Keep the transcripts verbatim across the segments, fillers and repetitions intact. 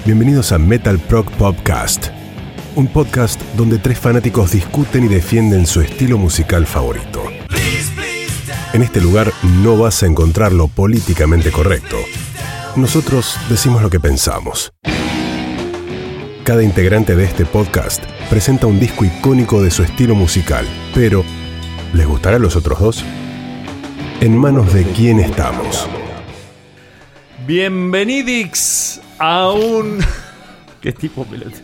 Bienvenidos a Metal Prog Podcast, un podcast donde tres fanáticos discuten y defienden su estilo musical favorito. En este lugar no vas a encontrar lo políticamente correcto. Nosotros decimos lo que pensamos. Cada integrante de este podcast presenta un disco icónico de su estilo musical, pero ¿les gustará a los otros dos? En manos de quién estamos. Bienvenidix a un... ¿Qué tipo pelota?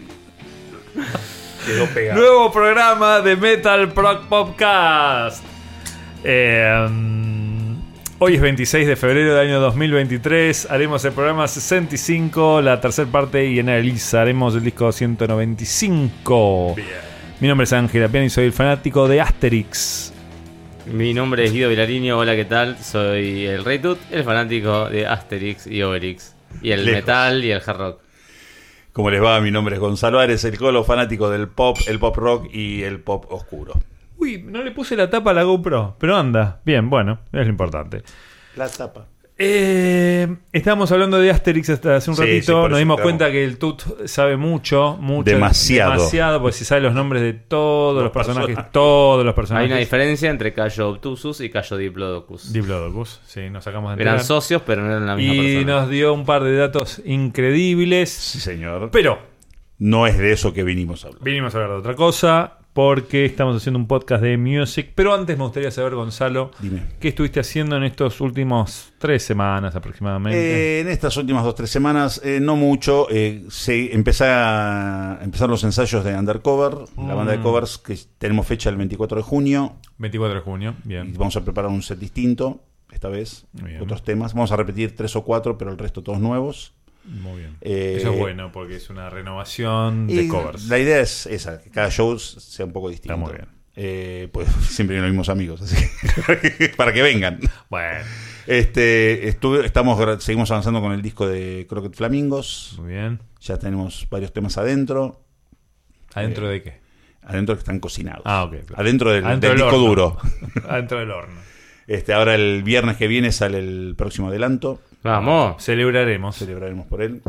Quedó pegado. Nuevo programa de Metal Prog Podcast. Eh, um, hoy es veintiséis de febrero del año dos mil veintitrés. Haremos el programa sesenta y cinco, la tercera parte, y analizaremos el disco ciento noventa y cinco. Bien. Mi nombre es Ángel Apiani y soy el fanático de Asterix. Mi nombre es Guido Vilariño, hola, ¿qué tal? Soy el Rey Tut, el fanático de Asterix y Obelix. Y el Lejos. metal y el hard rock. ¿Cómo les va? Mi nombre es Gonzalo Ares, el colo fanático del pop, el pop rock y el pop oscuro. Uy, no le puse la tapa a la GoPro, pero anda. Bien, bueno, es lo importante. La tapa. Eh, estábamos hablando de Asterix hasta hace un Sí, ratito. sí, por Nos eso dimos estamos. cuenta que el Tut sabe mucho, mucho. Demasiado. Demasiado, porque si sabe los nombres de todos los, Los personajes, personajes. todos los Hay personajes. una diferencia entre Cayo Obtusus y Cayo Diplodocus. Diplodocus, sí, nos sacamos de Eran enterar. socios, pero no eran la misma Y persona. nos dio un par de datos increíbles. Sí, señor. Pero No es de eso que vinimos a hablar. vinimos a hablar de otra cosa, porque estamos haciendo un podcast de music. Pero antes me gustaría saber, Gonzalo, Dime. ¿qué estuviste haciendo en estos últimos tres semanas aproximadamente? Eh, en estas últimas dos tres semanas, eh, no mucho, eh, se empecé a empezar los ensayos de Undercover, la banda de Mm. covers, que tenemos fecha el veinticuatro de junio. veinticuatro de junio, Y bien. vamos a preparar un set distinto, esta vez, Bien. otros temas. Vamos a repetir tres o cuatro, pero el resto todos nuevos. Muy bien. Eh, Eso es bueno porque es una renovación de Y covers. la idea es esa, que cada show sea un poco distinto. Está muy bien. Eh, pues siempre vienen los mismos amigos, así que para que vengan. Bueno, Este, estuve, estamos, gra- seguimos avanzando con el disco de Crooked Flamingos. muy bien. Ya tenemos varios temas adentro. ¿Adentro Eh, de qué? Adentro que están cocinados. Ah, ok. claro. Adentro del, Adentro del del disco horno. duro. Adentro del horno. Este, ahora el viernes que viene sale el próximo adelanto. Vamos. Celebraremos. Celebraremos por él.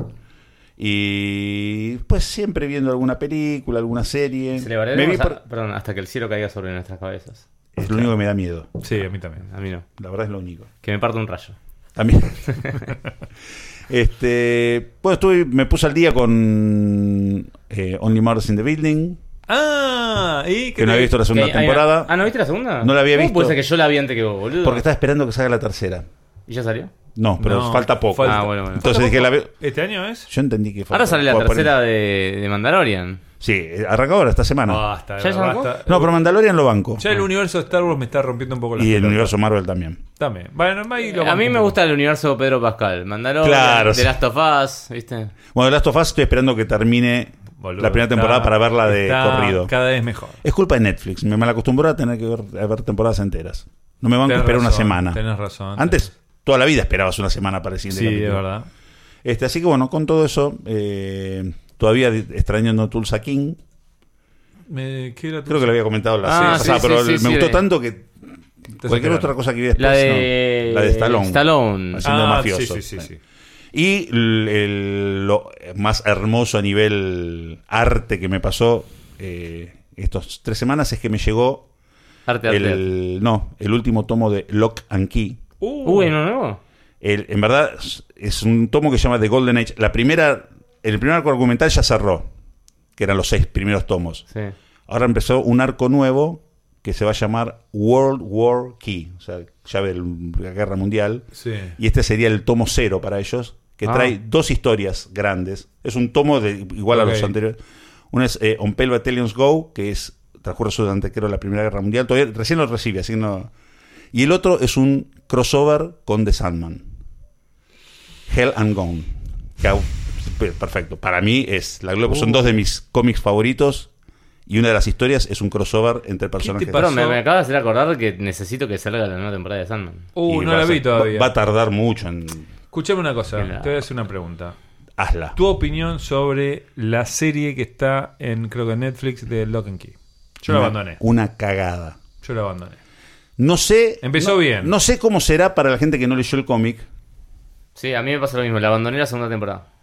Y pues siempre viendo alguna película, alguna serie. Me Celebraremos vi por- a- perdón, hasta que el cielo caiga sobre nuestras cabezas. Es lo único que me da miedo. Sí, a mí también. A mí no. La verdad es lo único. Que me parta un rayo. También. este, pues estuve, me puse al día con eh, Only Murders in the Building, Ah, y que no había visto la segunda ¿Qué? ¿Hay- temporada, Ah, ¿no viste la segunda? No la había ¿Cómo visto. puede ser que yo la vi antes que vos, boludo? porque estaba esperando que salga la tercera. ¿Y ya salió? No, pero No, falta poco. falta- Ah, bueno, bueno. Entonces dije, la veo. ¿Este año es? Yo entendí que falta. Ahora sale la Puedo poner- tercera de, de Mandalorian. Sí, eh, arranca ahora esta semana. Basta, ¿Ya arrancó? basta. No, pero Mandalorian lo banco. Ya el universo de Star Wars me está rompiendo un poco la Y el universo Marvel también. También. Bueno, ahí lo A mí banco me un gusta el universo Pedro Pascal. Mandalorian, Claro, The sí. Last of Us, ¿viste? Bueno, The Last of Us estoy esperando que termine poco. Boludo, la primera temporada está- para verla de está corrido. Cada vez mejor. Es culpa de Netflix. Me malacostumbró a tener que ver, a ver temporadas enteras. No me van a Tenés esperar una razón, semana. Tenés razón. Antes, toda la vida esperabas una semana para el siguiente Sí, capítulo. es verdad. Este, así que bueno, con todo eso, eh, todavía di- extrañando Tulsa King. Me, ¿qué era tu- Creo que lo había comentado la Ah, semana sí, pasada, sí, pero sí, me sí, gustó de- tanto que Te cualquier superaron. otra cosa que vi después, La de... no. La de Stallone. Stallone. Haciendo Ah, mafioso. sí, sí, sí, sí. Y el, el- lo más hermoso a nivel arte que me pasó eh, estos tres semanas es que me llegó Arte arte. el, no, el último tomo de Lock and Key. Uh, Uy, ¿no nuevo? El- en verdad es- es un tomo que se llama The Golden Age. La primera, el primer arco argumental ya cerró, que eran los seis primeros tomos. Sí. Ahora empezó un arco nuevo que se va a llamar World War Key, o sea, llave de la guerra mundial. Sí. Y este sería el tomo cero para ellos, que Ah. trae dos historias grandes. Es un tomo de, igual Ok. a los anteriores. Uno es eh, On Pale Battalions Go, que es transcurre durante creo la Primera Guerra Mundial. Todavía recién lo recibe, así no. Y el otro es un crossover con The Sandman. Hell and Gone. Que, au- perfecto. Para mí es la gloria. Uh. Son dos de mis cómics favoritos. Y una de las historias es un crossover entre personajes. te Pero pasó? me, me acaba de hacer acordar que necesito que salga la nueva temporada de Sandman. Uh, Y no va la a vi ser- todavía. Va a tardar mucho en. Escuchame una cosa, Que la- te voy a hacer una pregunta. Hazla. Tu opinión sobre la serie que está en, creo que en Netflix, de Lock and Key. Yo la Una- abandoné. Una cagada. Yo la abandoné. No sé. Empezó no- bien. No sé cómo será para la gente que no leyó el cómic. Sí, a mí me pasa lo mismo. La abandoné la segunda temporada.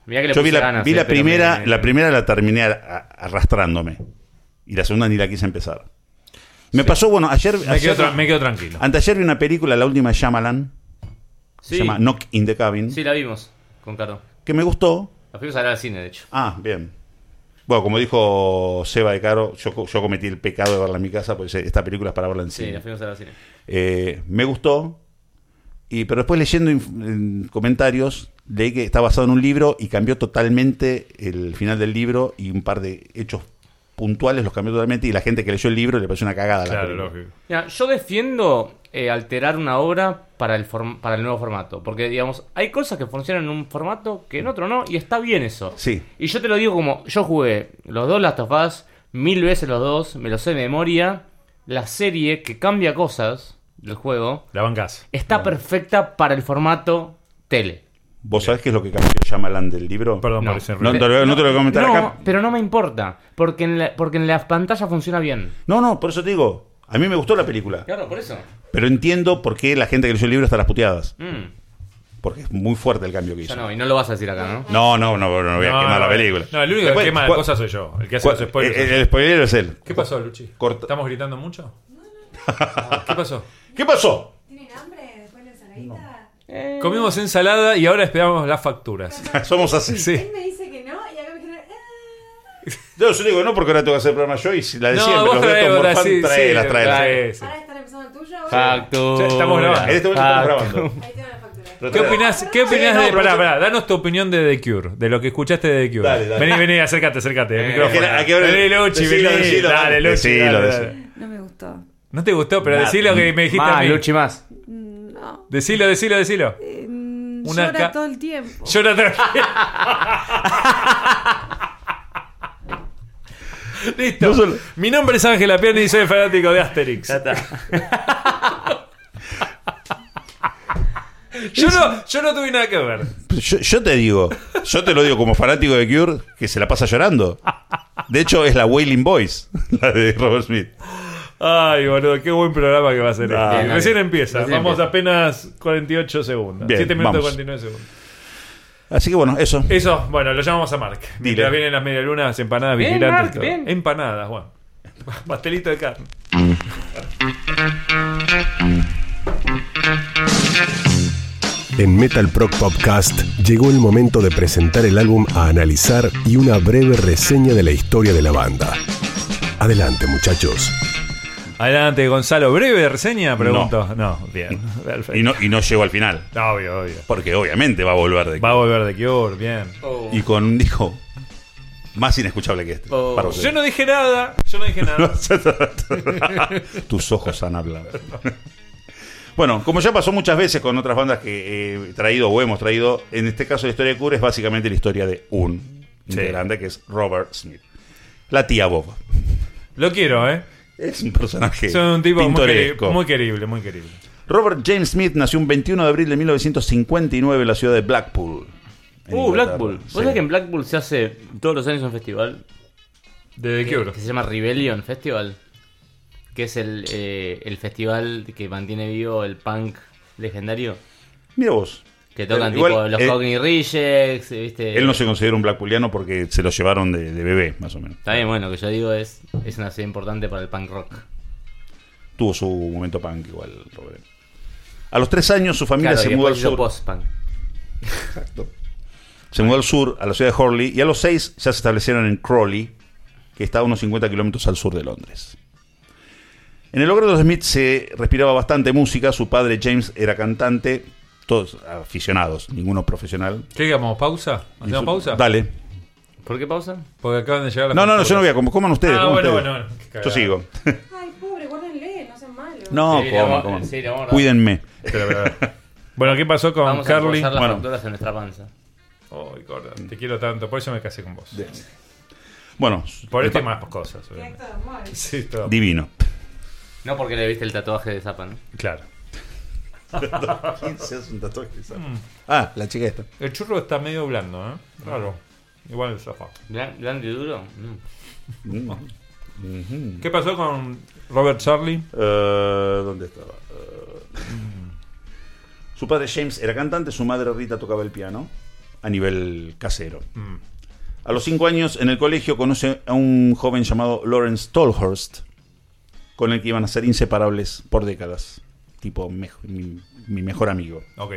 Mirá que le Yo vi puse la, ganas, vi eh, la pero primera, me- la primera la terminé a- a- arrastrándome. Y la segunda ni la quise empezar. Me pasó, bueno, ayer, Me ayer quedo, tra- me quedo tranquilo. anteayer vi una película, la última de Shyamalan, Sí, se llama Knock in the Cabin, sí, la vimos con Carlos. que me gustó. La fuimos a ver al cine, de hecho. Ah, bien. Bueno, como dijo Seba de Caro, yo, yo cometí el pecado de verla en mi casa, porque esta película es para verla en Sí, cine. la fuimos a ver al cine. Eh, me gustó, y pero después leyendo inf- en comentarios, leí que está basado en un libro y cambió totalmente el final del libro y un par de hechos puntuales los cambió totalmente y la gente que leyó el libro le pareció una cagada. a la Claro, película. lógico. Mira, yo defiendo eh, alterar una obra para el, form- para el nuevo formato. Porque, digamos, hay cosas que funcionan en un formato que en otro no, y está bien eso. Sí. Y yo te lo digo como, yo jugué los dos Last of Us, mil veces los dos, me los sé de memoria. La serie que cambia cosas del juego La bancás. está perfecta para el formato tele. ¿Vos sabés qué es lo que cambió Shyamalan del libro? Perdón No. por ese No, ruido. te lo, no te lo voy a comentar No, acá. pero no me importa, porque en, la, porque en la pantalla funciona bien. No, no, por eso te digo. A mí me gustó la película. Claro, por eso. Pero entiendo por qué la gente que leyó el libro está a las puteadas. Mm, Porque es muy fuerte el cambio que hizo. ya no, y no lo vas a decir acá, ¿no? No, no, no, no voy a No, quemar la no, película. No, el único Después, que quema las ¿cuál- cosas soy yo. El que hace cuál- los spoilers. el, soy yo. el spoiler es él. ¿Qué pasó, Luchi? Corta. ¿Estamos gritando mucho? ¿Qué pasó? ¿Qué pasó? ¿Tienen hambre después de la ensaladita? Eh, Comimos ensalada y ahora esperamos las facturas. Somos así. Sí. Él me dice que no y acá me dijeron, ah. No, yo digo no porque ahora tengo que hacer el programa yo y si la de No, siempre, vos los trae, retos vos morfan, trae, sí, trae, sí, trae, trae, sí. Ahora están empezando el tuyo. Factura. Ya estamos grabando. En este momento estamos Factura. grabando. Ahí tengo la factura. Pero ¿Qué trae- opinás, ¿qué opinás no, de.? pero Pará, yo- pará, danos tu opinión de The Cure, de lo que escuchaste de The Cure. Dale, dale. Vení, vení, acércate, acércate. el Eh, micrófono. hay que- hay que ver- Vení, Luchi, decilo, vení. decilo, dale, dale. Luchi. Decilo, dale, decilo. dale. No me gustó. ¿No te gustó? Pero Nada. decí lo que me dijiste a Más, mí. Luchi, más. No. Decilo, decilo, decilo. Eh, Una llora ca- todo el tiempo. Llora tranquilo. Listo. No solo- Mi nombre es Ángela Pierni y soy fanático de Asterix. Ya está. Yo no, yo no tuve nada que ver. Yo, yo te digo, yo te lo digo como fanático de Cure, que se la pasa llorando. De hecho, es la Wailing Boys, la de Robert Smith. Ay, boludo, qué buen programa que va a ser Ah, este. bien, Recién bien. empieza. Recién Vamos empieza. apenas cuarenta y ocho segundos. Bien, siete minutos y vamos. cuarenta y nueve segundos. Así que bueno, eso. Eso, bueno, lo llamamos a Mark. Dile. Mientras vienen las medialunas, empanadas, Bien, vigilantes. Mark, todo. bien. Empanadas, bueno. Pastelito de carne. En Metal Proc Podcast llegó el momento de presentar el álbum a analizar y una breve reseña de la historia de la banda. Adelante, muchachos. Adelante, Gonzalo. ¿Breve reseña? Pregunto. No, bien. Perfecto. Y no, y no llegó al final. Obvio, obvio. Porque obviamente va a volver de Va a volver de Cure, bien. Oh. Y con un disco más inescuchable que este. Oh. para Yo ustedes. no dije nada. Yo no dije nada. Tus ojos han hablado. Bueno, como ya pasó muchas veces con otras bandas que he traído o hemos traído, en este caso la historia de Cure es básicamente la historia de un Sí. integrante que es Robert Smith. La tía Bob. Lo quiero, ¿eh? Es un personaje Es un tipo muy, queri- pintoresco. muy querible, muy querible. Robert James Smith nació un veintiuno de abril de mil novecientos cincuenta y nueve en la ciudad de Blackpool. en Uh, Inglaterra. Blackpool. ¿Vos Sí. sabés que en Blackpool se hace todos los años un festival? De The que, Cure. que se llama Rebellion Festival, que es el, eh, el festival que mantiene vivo el punk legendario, Mira vos. que tocan Eh, igual, tipo los eh, Cockney Rejects, ¿viste? Él no se considera un Blackpooliano porque se lo llevaron de, de bebé, más o menos. Está bien, bueno, lo que yo digo es es una ciudad importante para el punk rock. Tuvo su momento punk igual, Robert. A los tres años su familia Claro, se y mudó al después hizo sur. post-punk. Exacto. Se mudó al sur, a la ciudad de Horley, y a los seis ya se establecieron en Crawley, que está a unos cincuenta kilómetros al sur de Londres. En el hogar de los Smith se respiraba bastante música. Su padre James era cantante, todos aficionados, ninguno profesional. ¿Qué digamos? ¿Pausa? Y ¿Hacemos su- pausa? Dale. ¿Por qué pausa? Porque acaban de llegar las No, no, no, facturas. yo no voy a comer. Coman ustedes. Ah, coman bueno, ustedes. bueno, bueno. Qué Yo cagada. sigo. Ay, pobre, guárdenle, no sean malos. No, Sí, le coman, vamos- coman. sí, le vamos a dar. Cuídenme. Pero, pero- Bueno, ¿qué pasó con Vamos a Carly? posar las Bueno. facturas en nuestra panza. Ay, Gorda, te quiero tanto, por eso me casé con vos. Bueno, Por el esto y pa- más cosas. Qué obviamente. acto de amor. Sí, todo. divino. No porque le viste el tatuaje de Zappa, ¿no? Claro. Ah, la chica esta. El churro está medio blando, ¿eh? Claro. Igual el sofá. Blan- Blando y duro. Mm. Ujú. ¿Qué pasó con Robert Charlie? Eh, ¿Dónde estaba? Eh, Su padre James era cantante, su madre Rita tocaba el piano. a nivel casero. Mm. A los cinco años, en el colegio, conoce a un joven llamado Lawrence Tolhurst, con el que iban a ser inseparables por décadas. Tipo, me, mi, mi mejor amigo. Ok.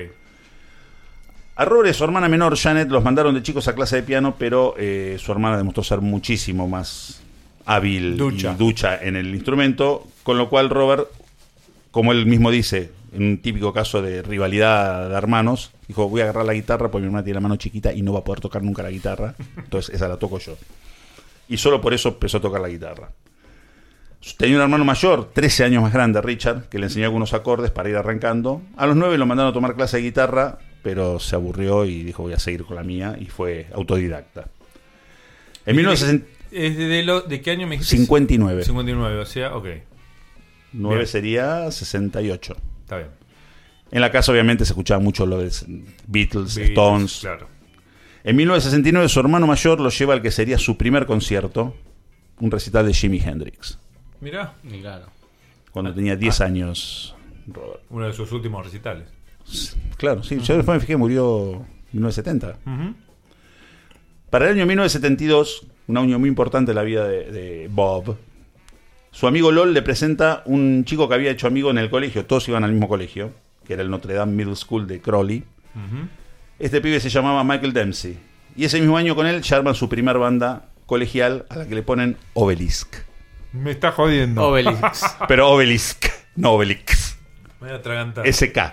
A Robert y su hermana menor, Janet, los mandaron de chicos a clase de piano, pero eh, su hermana demostró ser muchísimo más hábil Ducha. y ducha en el instrumento, con lo cual Robert, como él mismo dice, en un típico caso de rivalidad de hermanos, dijo, voy a agarrar la guitarra porque mi hermana tiene la mano chiquita y no va a poder tocar nunca la guitarra, entonces esa la toco yo. Y solo por eso empezó a tocar la guitarra. Tenía un hermano mayor, trece años más grande, Richard, que le enseñó algunos acordes para ir arrancando. A los nueve lo mandaron a tomar clase de guitarra, pero se aburrió y dijo, voy a seguir con la mía, y fue autodidacta. En mil novecientos ¿Es de, de, lo, ¿De qué año me dijiste? cincuenta y nueve. cincuenta y nueve, o sea, ok. nueve Bien. sería sesenta y ocho. Está bien. En la casa obviamente se escuchaba mucho lo de Beatles, Beatles, Stones. Claro. En mil novecientos sesenta y nueve su hermano mayor lo lleva al que sería su primer concierto, un recital de Jimi Hendrix, Mirá, Y claro. cuando tenía diez años, Robert. uno de sus últimos recitales. Claro, sí, yo después me fijé, murió en mil novecientos setenta. Ujú. Para el año mil novecientos setenta y dos, un año muy importante en la vida de, de Bob, su amigo Lol le presenta un chico que había hecho amigo en el colegio, todos iban al mismo colegio, que era el Notre Dame Middle School de Crowley. Ujú. Este pibe se llamaba Michael Dempsey. Y ese mismo año con él ya arman su primer banda colegial, a la que le ponen Obelisk. Me está jodiendo. Obelix. Pero Obelisk, no Obelix. Me voy a atragantar. S K.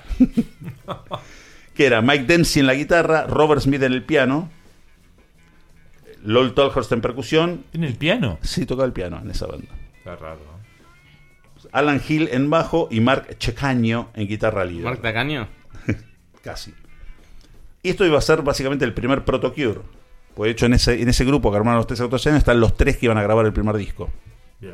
Que era Mike Dempsey en la guitarra, Robert Smith en el piano, Lol Tolhurst en percusión. ¿En el piano? Sí, tocaba el piano en esa banda. Está raro, ¿no? Alan Hill en bajo y Mark Checaño en guitarra líder. Mark Tacaño. Casi. Y esto iba a ser básicamente el primer Proto Cure. Pues de hecho en ese, en ese grupo que armaron los tres autores están los tres que iban a grabar el primer disco. Bien.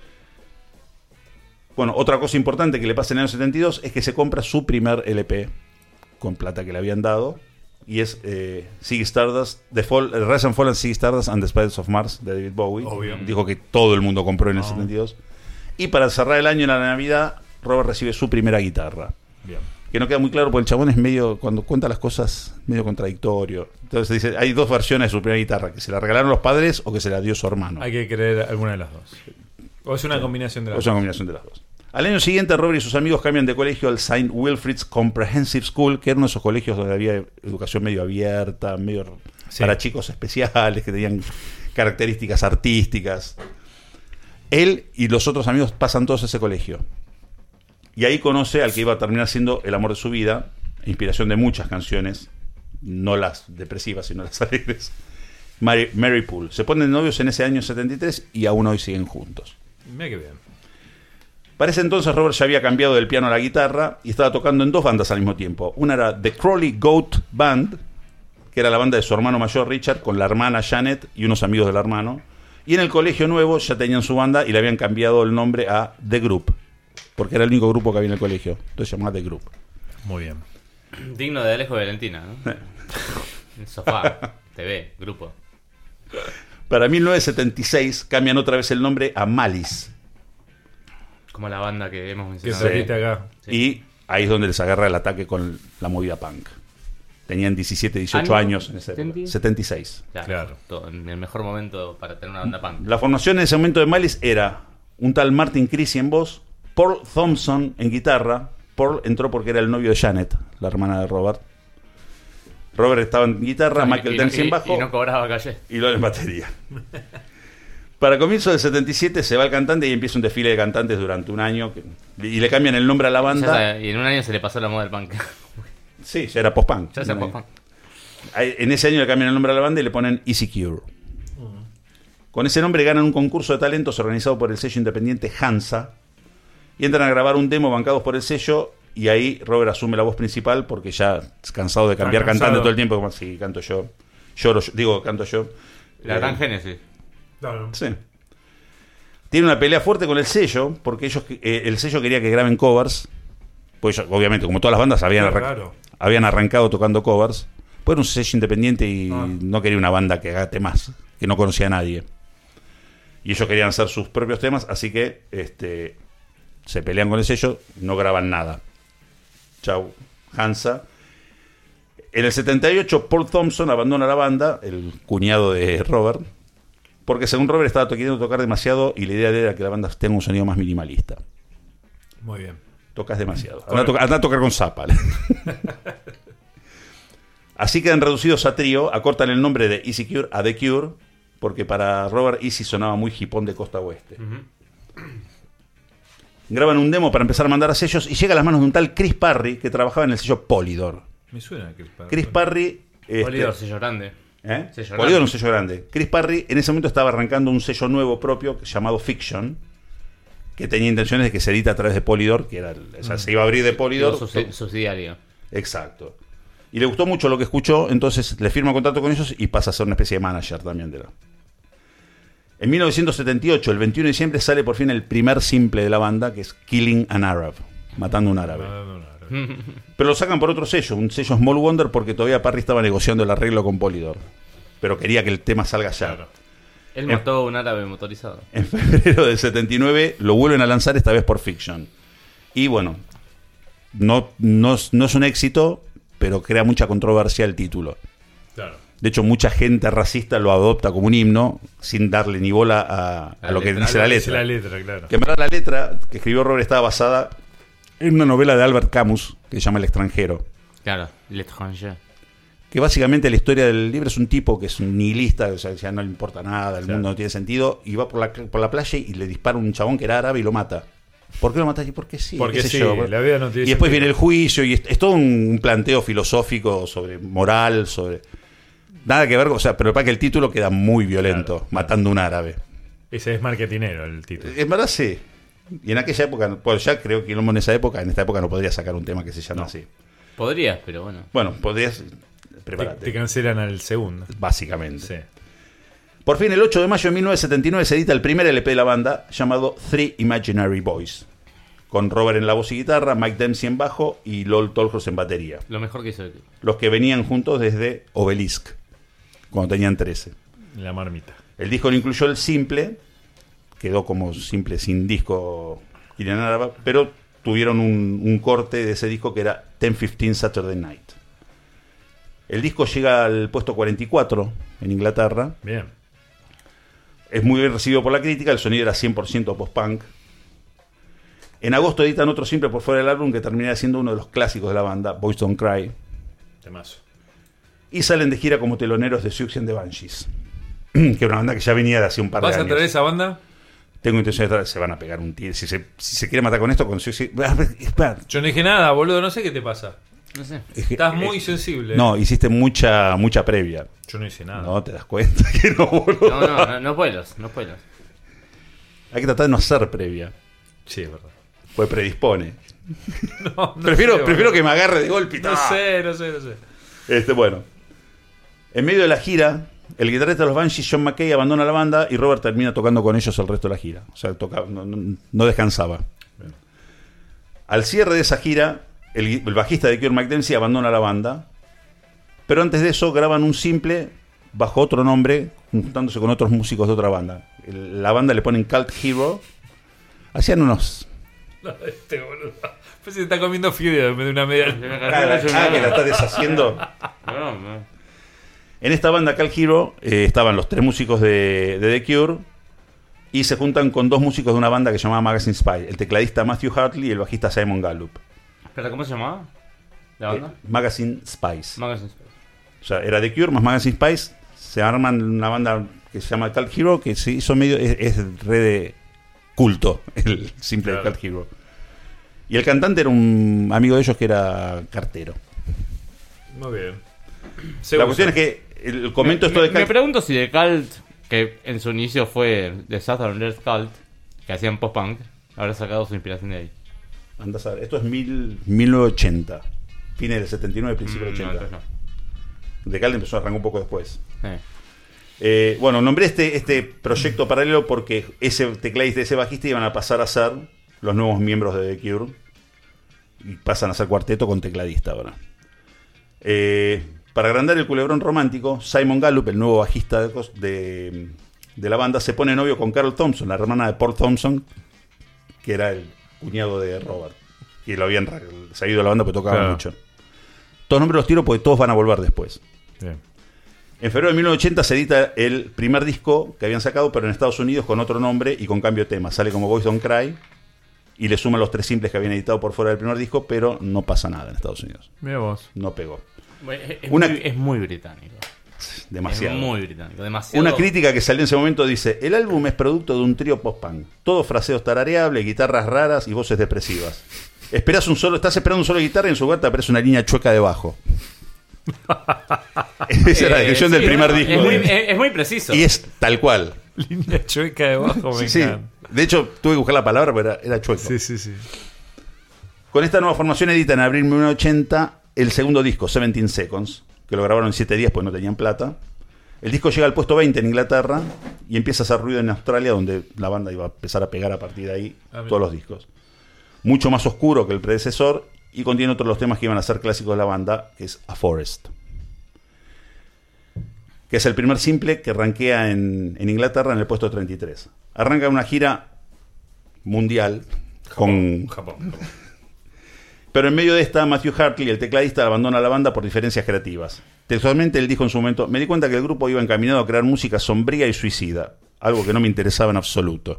Bueno, otra cosa importante que le pasa en el año setenta y dos es que se compra su primer L P con plata que le habían dado. Y es eh, Ziggy Stardust, The Fall, eh, Rise and Fall and Ziggy Stardust and the Spiders of Mars de David Bowie. Obvio. Dijo que todo el mundo compró en el No. setenta y dos. Y para cerrar el año en la Navidad, Robert recibe su primera guitarra. Bien. Que no queda muy claro porque el chabón es medio, cuando cuenta las cosas, medio contradictorio. Entonces dice, hay dos versiones de su primera guitarra, que se la regalaron los padres o que se la dio su hermano. Hay que creer alguna de las dos. O es una combinación de O las es una dos. combinación de las dos. Al año siguiente, Robert y sus amigos cambian de colegio al Saint Wilfrid's Comprehensive School, que era uno de esos colegios donde había educación medio abierta, medio Sí. para chicos especiales, que tenían características artísticas. Él y los otros amigos pasan todos a ese colegio. Y ahí conoce al que iba a terminar siendo el amor de su vida, inspiración de muchas canciones, no las depresivas, sino las alegres. Mary, Mary Poole. Se ponen novios en ese año setenta y tres y aún hoy siguen juntos. Mira qué bien. Para ese entonces Robert ya había cambiado del piano a la guitarra y estaba tocando en dos bandas al mismo tiempo. Una era The Crowley Goat Band, que era la banda de su hermano mayor Richard, con la hermana Janet y unos amigos del hermano. Y en el colegio nuevo ya tenían su banda y le habían cambiado el nombre a The Group, porque era el único grupo que había en el colegio. Entonces se llamaba The Group. Muy bien. Digno de Alejo de Valentina, ¿no? El sofá, T V, grupo. Para mil novecientos setenta y seis cambian otra vez el nombre a Malice. Como la banda que hemos Que mencionado. Sí. trajiste acá. Sí. Y ahí es donde les agarra el ataque con la movida punk. Tenían diecisiete, dieciocho ¿Año? años en esa época. ¿setenta? setenta y seis. Claro, Claro. todo- en el mejor momento para tener una banda punk. La formación en ese momento de Malice era un tal Martin Creasy en voz, Paul Thompson en guitarra. Paul entró porque era el novio de Janet, la hermana de Robert. Robert estaba en guitarra, Y- Michael y, Dempsey en y- bajo Y no cobraba calle. y Lol en batería. Para comienzo del setenta y siete se va el cantante y empieza un desfile de cantantes durante un año que- y le cambian el nombre a la Ya banda. sabe, y en un año se le pasó la moda del punk. Sí, ya era post-punk. Ya se punk. Ahí- En ese año le cambian el nombre a la banda y le ponen Easy Cure. Con ese nombre ganan un concurso de talentos organizado por el sello independiente Hansa y entran a grabar un demo bancados por el sello y ahí Robert asume la voz principal porque ya es cansado de cambiar Está cansado. cantante todo el tiempo, como si canto yo, lloro yo, digo canto yo. La Eh, gran génesis. Claro. Sí. Tiene una pelea fuerte con el sello porque ellos eh, el sello quería que graben covers, pues ellos, obviamente como todas las bandas habían, Qué arran- raro. habían arrancado tocando covers, pues era un sello independiente y Ah. no quería una banda que haga temas que no conocía a nadie. Y ellos querían hacer sus propios temas, así que este se pelean con el sello, no graban nada. Chau, Hansa. En el setenta y ocho, Paul Thompson abandona la banda, el cuñado de Robert, porque según Robert estaba queriendo tocar demasiado y la idea era que la banda tenga un sonido más minimalista. Muy bien. Tocas demasiado. Anda a, tocar, anda a tocar con Zappa. Así quedan reducidos a trío, acortan el nombre de Easy Cure a The Cure, porque para Robert Easy sonaba muy hipón de costa oeste. Uh-huh. Graban un demo para empezar a mandar a sellos y llega a las manos de un tal Chris Parry que trabajaba en el sello Polydor. Me suena Chris Parry. Chris Parry... Este, Polydor, sello grande. ¿Eh? Sello Polydor, grande. un sello grande. Chris Parry en ese momento estaba arrancando un sello nuevo propio llamado Fiction, que tenía intenciones de que se edita a través de Polydor, que era, o sea, mm. se iba a abrir de Polydor. Subsidi- subsidiario. Exacto. Y le gustó mucho lo que escuchó, entonces le firma contrato con ellos y pasa a ser una especie de manager también de la... En mil novecientos setenta y ocho, el veintiuno de diciembre, sale por fin el primer simple de la banda, que es Killing an Arab, matando a un árabe. Pero lo sacan por otro sello, un sello Small Wonder, porque todavía Parry estaba negociando el arreglo con Polydor. Pero quería que el tema salga ya. Claro. Él mató a un árabe motorizado. En febrero del setenta y nueve lo vuelven a lanzar, esta vez por Fiction. Y bueno, no, no, no es un éxito, pero crea mucha controversia el título. Claro. De hecho, mucha gente racista lo adopta como un himno, sin darle ni bola a, a lo que dice la letra. la letra, claro. Que en verdad la letra que escribió Robert estaba basada en una novela de Albert Camus que se llama El extranjero. Claro, L'Étranger. Que básicamente la historia del libro es un tipo que es un nihilista, o sea, ya no le importa nada, el claro. mundo no tiene sentido, y va por la, por la playa y le dispara un chabón que era árabe y lo mata. ¿Por qué lo mataste? Porque sí. Porque sí, yo. La vida no tiene y después sentido. Viene el juicio y es, es todo un, un planteo filosófico sobre moral, sobre... Nada que ver, o sea, pero para que el título queda muy violento, claro, matando a un árabe. Ese es marketinero el título. En verdad sí. Y en aquella época, pues ya creo que en esa época, en esta época no podría sacar un tema que se llama no. así. Podrías, pero bueno. Bueno, podrías... Prepárate. Te, te cancelan al segundo. Básicamente. Sí. Por fin, el ocho de mayo de mil novecientos setenta y nueve se edita el primer L P de la banda, llamado Three Imaginary Boys, con Robert en la voz y guitarra, Mike Dempsey en bajo y Lol Tolhurst en batería. Lo mejor que hizo el tío. Los que venían juntos desde Obelisk, cuando tenían trece. La marmita. El disco no incluyó el simple, quedó como simple sin disco, pero tuvieron un, un corte de ese disco que era ten fifteen Saturday Night. El disco llega al puesto cuarenta y cuatro en Inglaterra. Bien. Es muy bien recibido por la crítica, el sonido era cien por ciento post-punk. En agosto editan otro simple por fuera del álbum que termina siendo uno de los clásicos de la banda, Boys Don't Cry. Temazo. Y salen de gira como teloneros de Siouxsie and the Banshees, que es una banda que ya venía de hace un par de años. ¿Vas a traer esa banda? Tengo intención de traer, se van a pegar un tiro. Si se, si se quiere matar con esto, con Siouxsie... Yo no dije nada, boludo, no sé qué te pasa. No sé. Es que, Estás eh, muy sensible. No, hiciste mucha mucha previa. Yo no hice nada. No, te das cuenta que no, boludo. No, no, no, no puedes, no puedes. Hay que tratar de no hacer previa. Sí, es verdad. Pues predispone. No, no prefiero, sé, prefiero que me agarre de golpe y No ¡ah! sé, no sé, no sé. Este, bueno. En medio de la gira, el guitarrista de los Banshees, John McKay, abandona la banda y Robert termina tocando con ellos el resto de la gira. O sea, tocaba, no, no, no descansaba. Bien. Al cierre de esa gira, el, el bajista de Cure, Mike Dempsey, abandona la banda. Pero antes de eso graban un simple bajo otro nombre, juntándose con otros músicos de otra banda. El, la banda le ponen Cult Hero. Hacían unos... No, este boludo. Pues se está comiendo fideo en vez de una media. Ah, ah, que la está deshaciendo. No, no. En esta banda Cult Hero eh, estaban los tres músicos de, de The Cure y se juntan con dos músicos de una banda que se llamaba Magazine Spy, el tecladista Matthew Hartley y el bajista Simon Gallup. ¿Pero cómo se llamaba la banda? Eh, Magazine Spice. Magazine Spice. O sea, era The Cure más Magazine Spice. Se arman una banda que se llama Cult Hero, que se hizo medio... Es, es re de culto, el simple claro. de Cult Hero. Y el cantante era un amigo de ellos que era cartero. Muy bien. Se la cuestión es que el comento me, esto de me, Cult... me pregunto si The Cult, que en su inicio fue The Southern Earth Cult, que hacían post-punk, habrá sacado su inspiración de ahí. Anda a saber. Esto es mil, mil novecientos ochenta. Fines del setenta y nueve, principio del Mm, ochenta. no, no. The Cult empezó a arrancar un poco después. Eh. Eh, bueno, nombré este, este proyecto paralelo porque ese tecladista y ese bajista iban a pasar a ser los nuevos miembros de The Cure. Y pasan a ser cuarteto con tecladista ahora. Eh, para agrandar el culebrón romántico, Simon Gallup, el nuevo bajista de, de, de la banda, se pone novio con Carol Thompson, la hermana de Paul Thompson, que era el cuñado de Robert. Y lo habían salido de la banda porque tocaba claro. mucho. Todos nombres los tiro porque todos van a volver después. Bien. En febrero de mil novecientos ochenta se edita el primer disco que habían sacado, pero en Estados Unidos con otro nombre y con cambio de tema. Sale como Boys Don't Cry y le suman los tres simples que habían editado por fuera del primer disco, pero no pasa nada en Estados Unidos. Mira vos. No pegó. Es, es Una- muy, es muy británico. Demasiado. Es muy británico. Demasiado. Una crítica que salió en ese momento dice: el álbum es producto de un trío post-punk. Todos fraseos tarareables, guitarras raras y voces depresivas. Esperás un solo, estás esperando un solo de guitarra y en su lugar te aparece una línea chueca de bajo. Esa es la descripción Eh, del sí, primer no, disco. Es muy, es, es muy preciso. Y es tal cual. Línea chueca debajo, me Sí, sí. encanta. De hecho, tuve que buscar la palabra, pero era, era chueco. Sí, sí, sí. Con esta nueva formación editan en abril de mil novecientos ochenta el segundo disco, diecisiete Seconds, que lo grabaron en siete días pues no tenían plata. El disco llega al puesto veinte en Inglaterra y empieza a hacer ruido en Australia, donde la banda iba a empezar a pegar a partir de ahí Ah, bien. todos los discos. Mucho más oscuro que el predecesor y contiene otros de los temas que iban a ser clásicos de la banda, que es A Forest, que es el primer simple que rankea en, en Inglaterra en el puesto treinta y tres. Arranca una gira mundial con... Japón, Japón. Pero en medio de esta, Matthew Hartley, el tecladista, abandona la banda por diferencias creativas. Textualmente él dijo en su momento: me di cuenta que el grupo iba encaminado a crear música sombría y suicida, algo que no me interesaba en absoluto.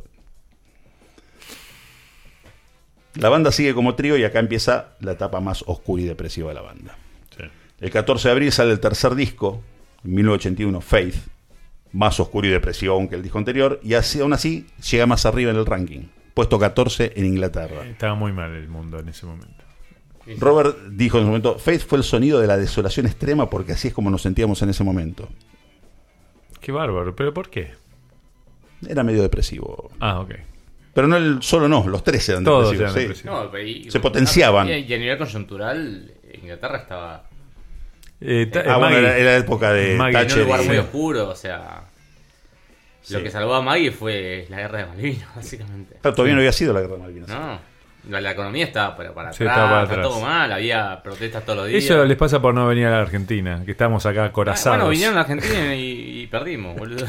La banda sigue como trío y acá empieza la etapa más oscura y depresiva de la banda. Sí. El catorce de abril sale el tercer disco, en mil novecientos ochenta y uno, Faith, más oscuro y depresivo aún que el disco anterior, y así, aún así llega más arriba en el ranking, puesto catorce en Inglaterra. Estaba muy mal el mundo en ese momento. Robert dijo en su momento: Faith fue el sonido de la desolación extrema porque así es como nos sentíamos en ese momento. Qué bárbaro, ¿pero por qué? Era medio depresivo. Ah, ok. Pero no el solo no, los tres eran Todos depresivos. eran sí. depresivos. No, pero y- Se potenciaban. Y, y a nivel coyuntural, Inglaterra estaba Eh, ta- Ah, bueno, Maggie. era, era la época de Maggie, en un Thatcher. lugar y- muy oscuro, o sea... Sí. Lo que salvó a Maggie fue la guerra de Malvinas, básicamente. Claro, todavía no había sido la guerra de Malvinas. No, la, la economía estaba para, para Sí, atrás, estaba para estaba atrás. todo mal, había protestas todos los días. Eso les pasa por no venir a la Argentina, que estamos acá Ah, acorazados. bueno, vinieron a Argentina y, y perdimos, boludo.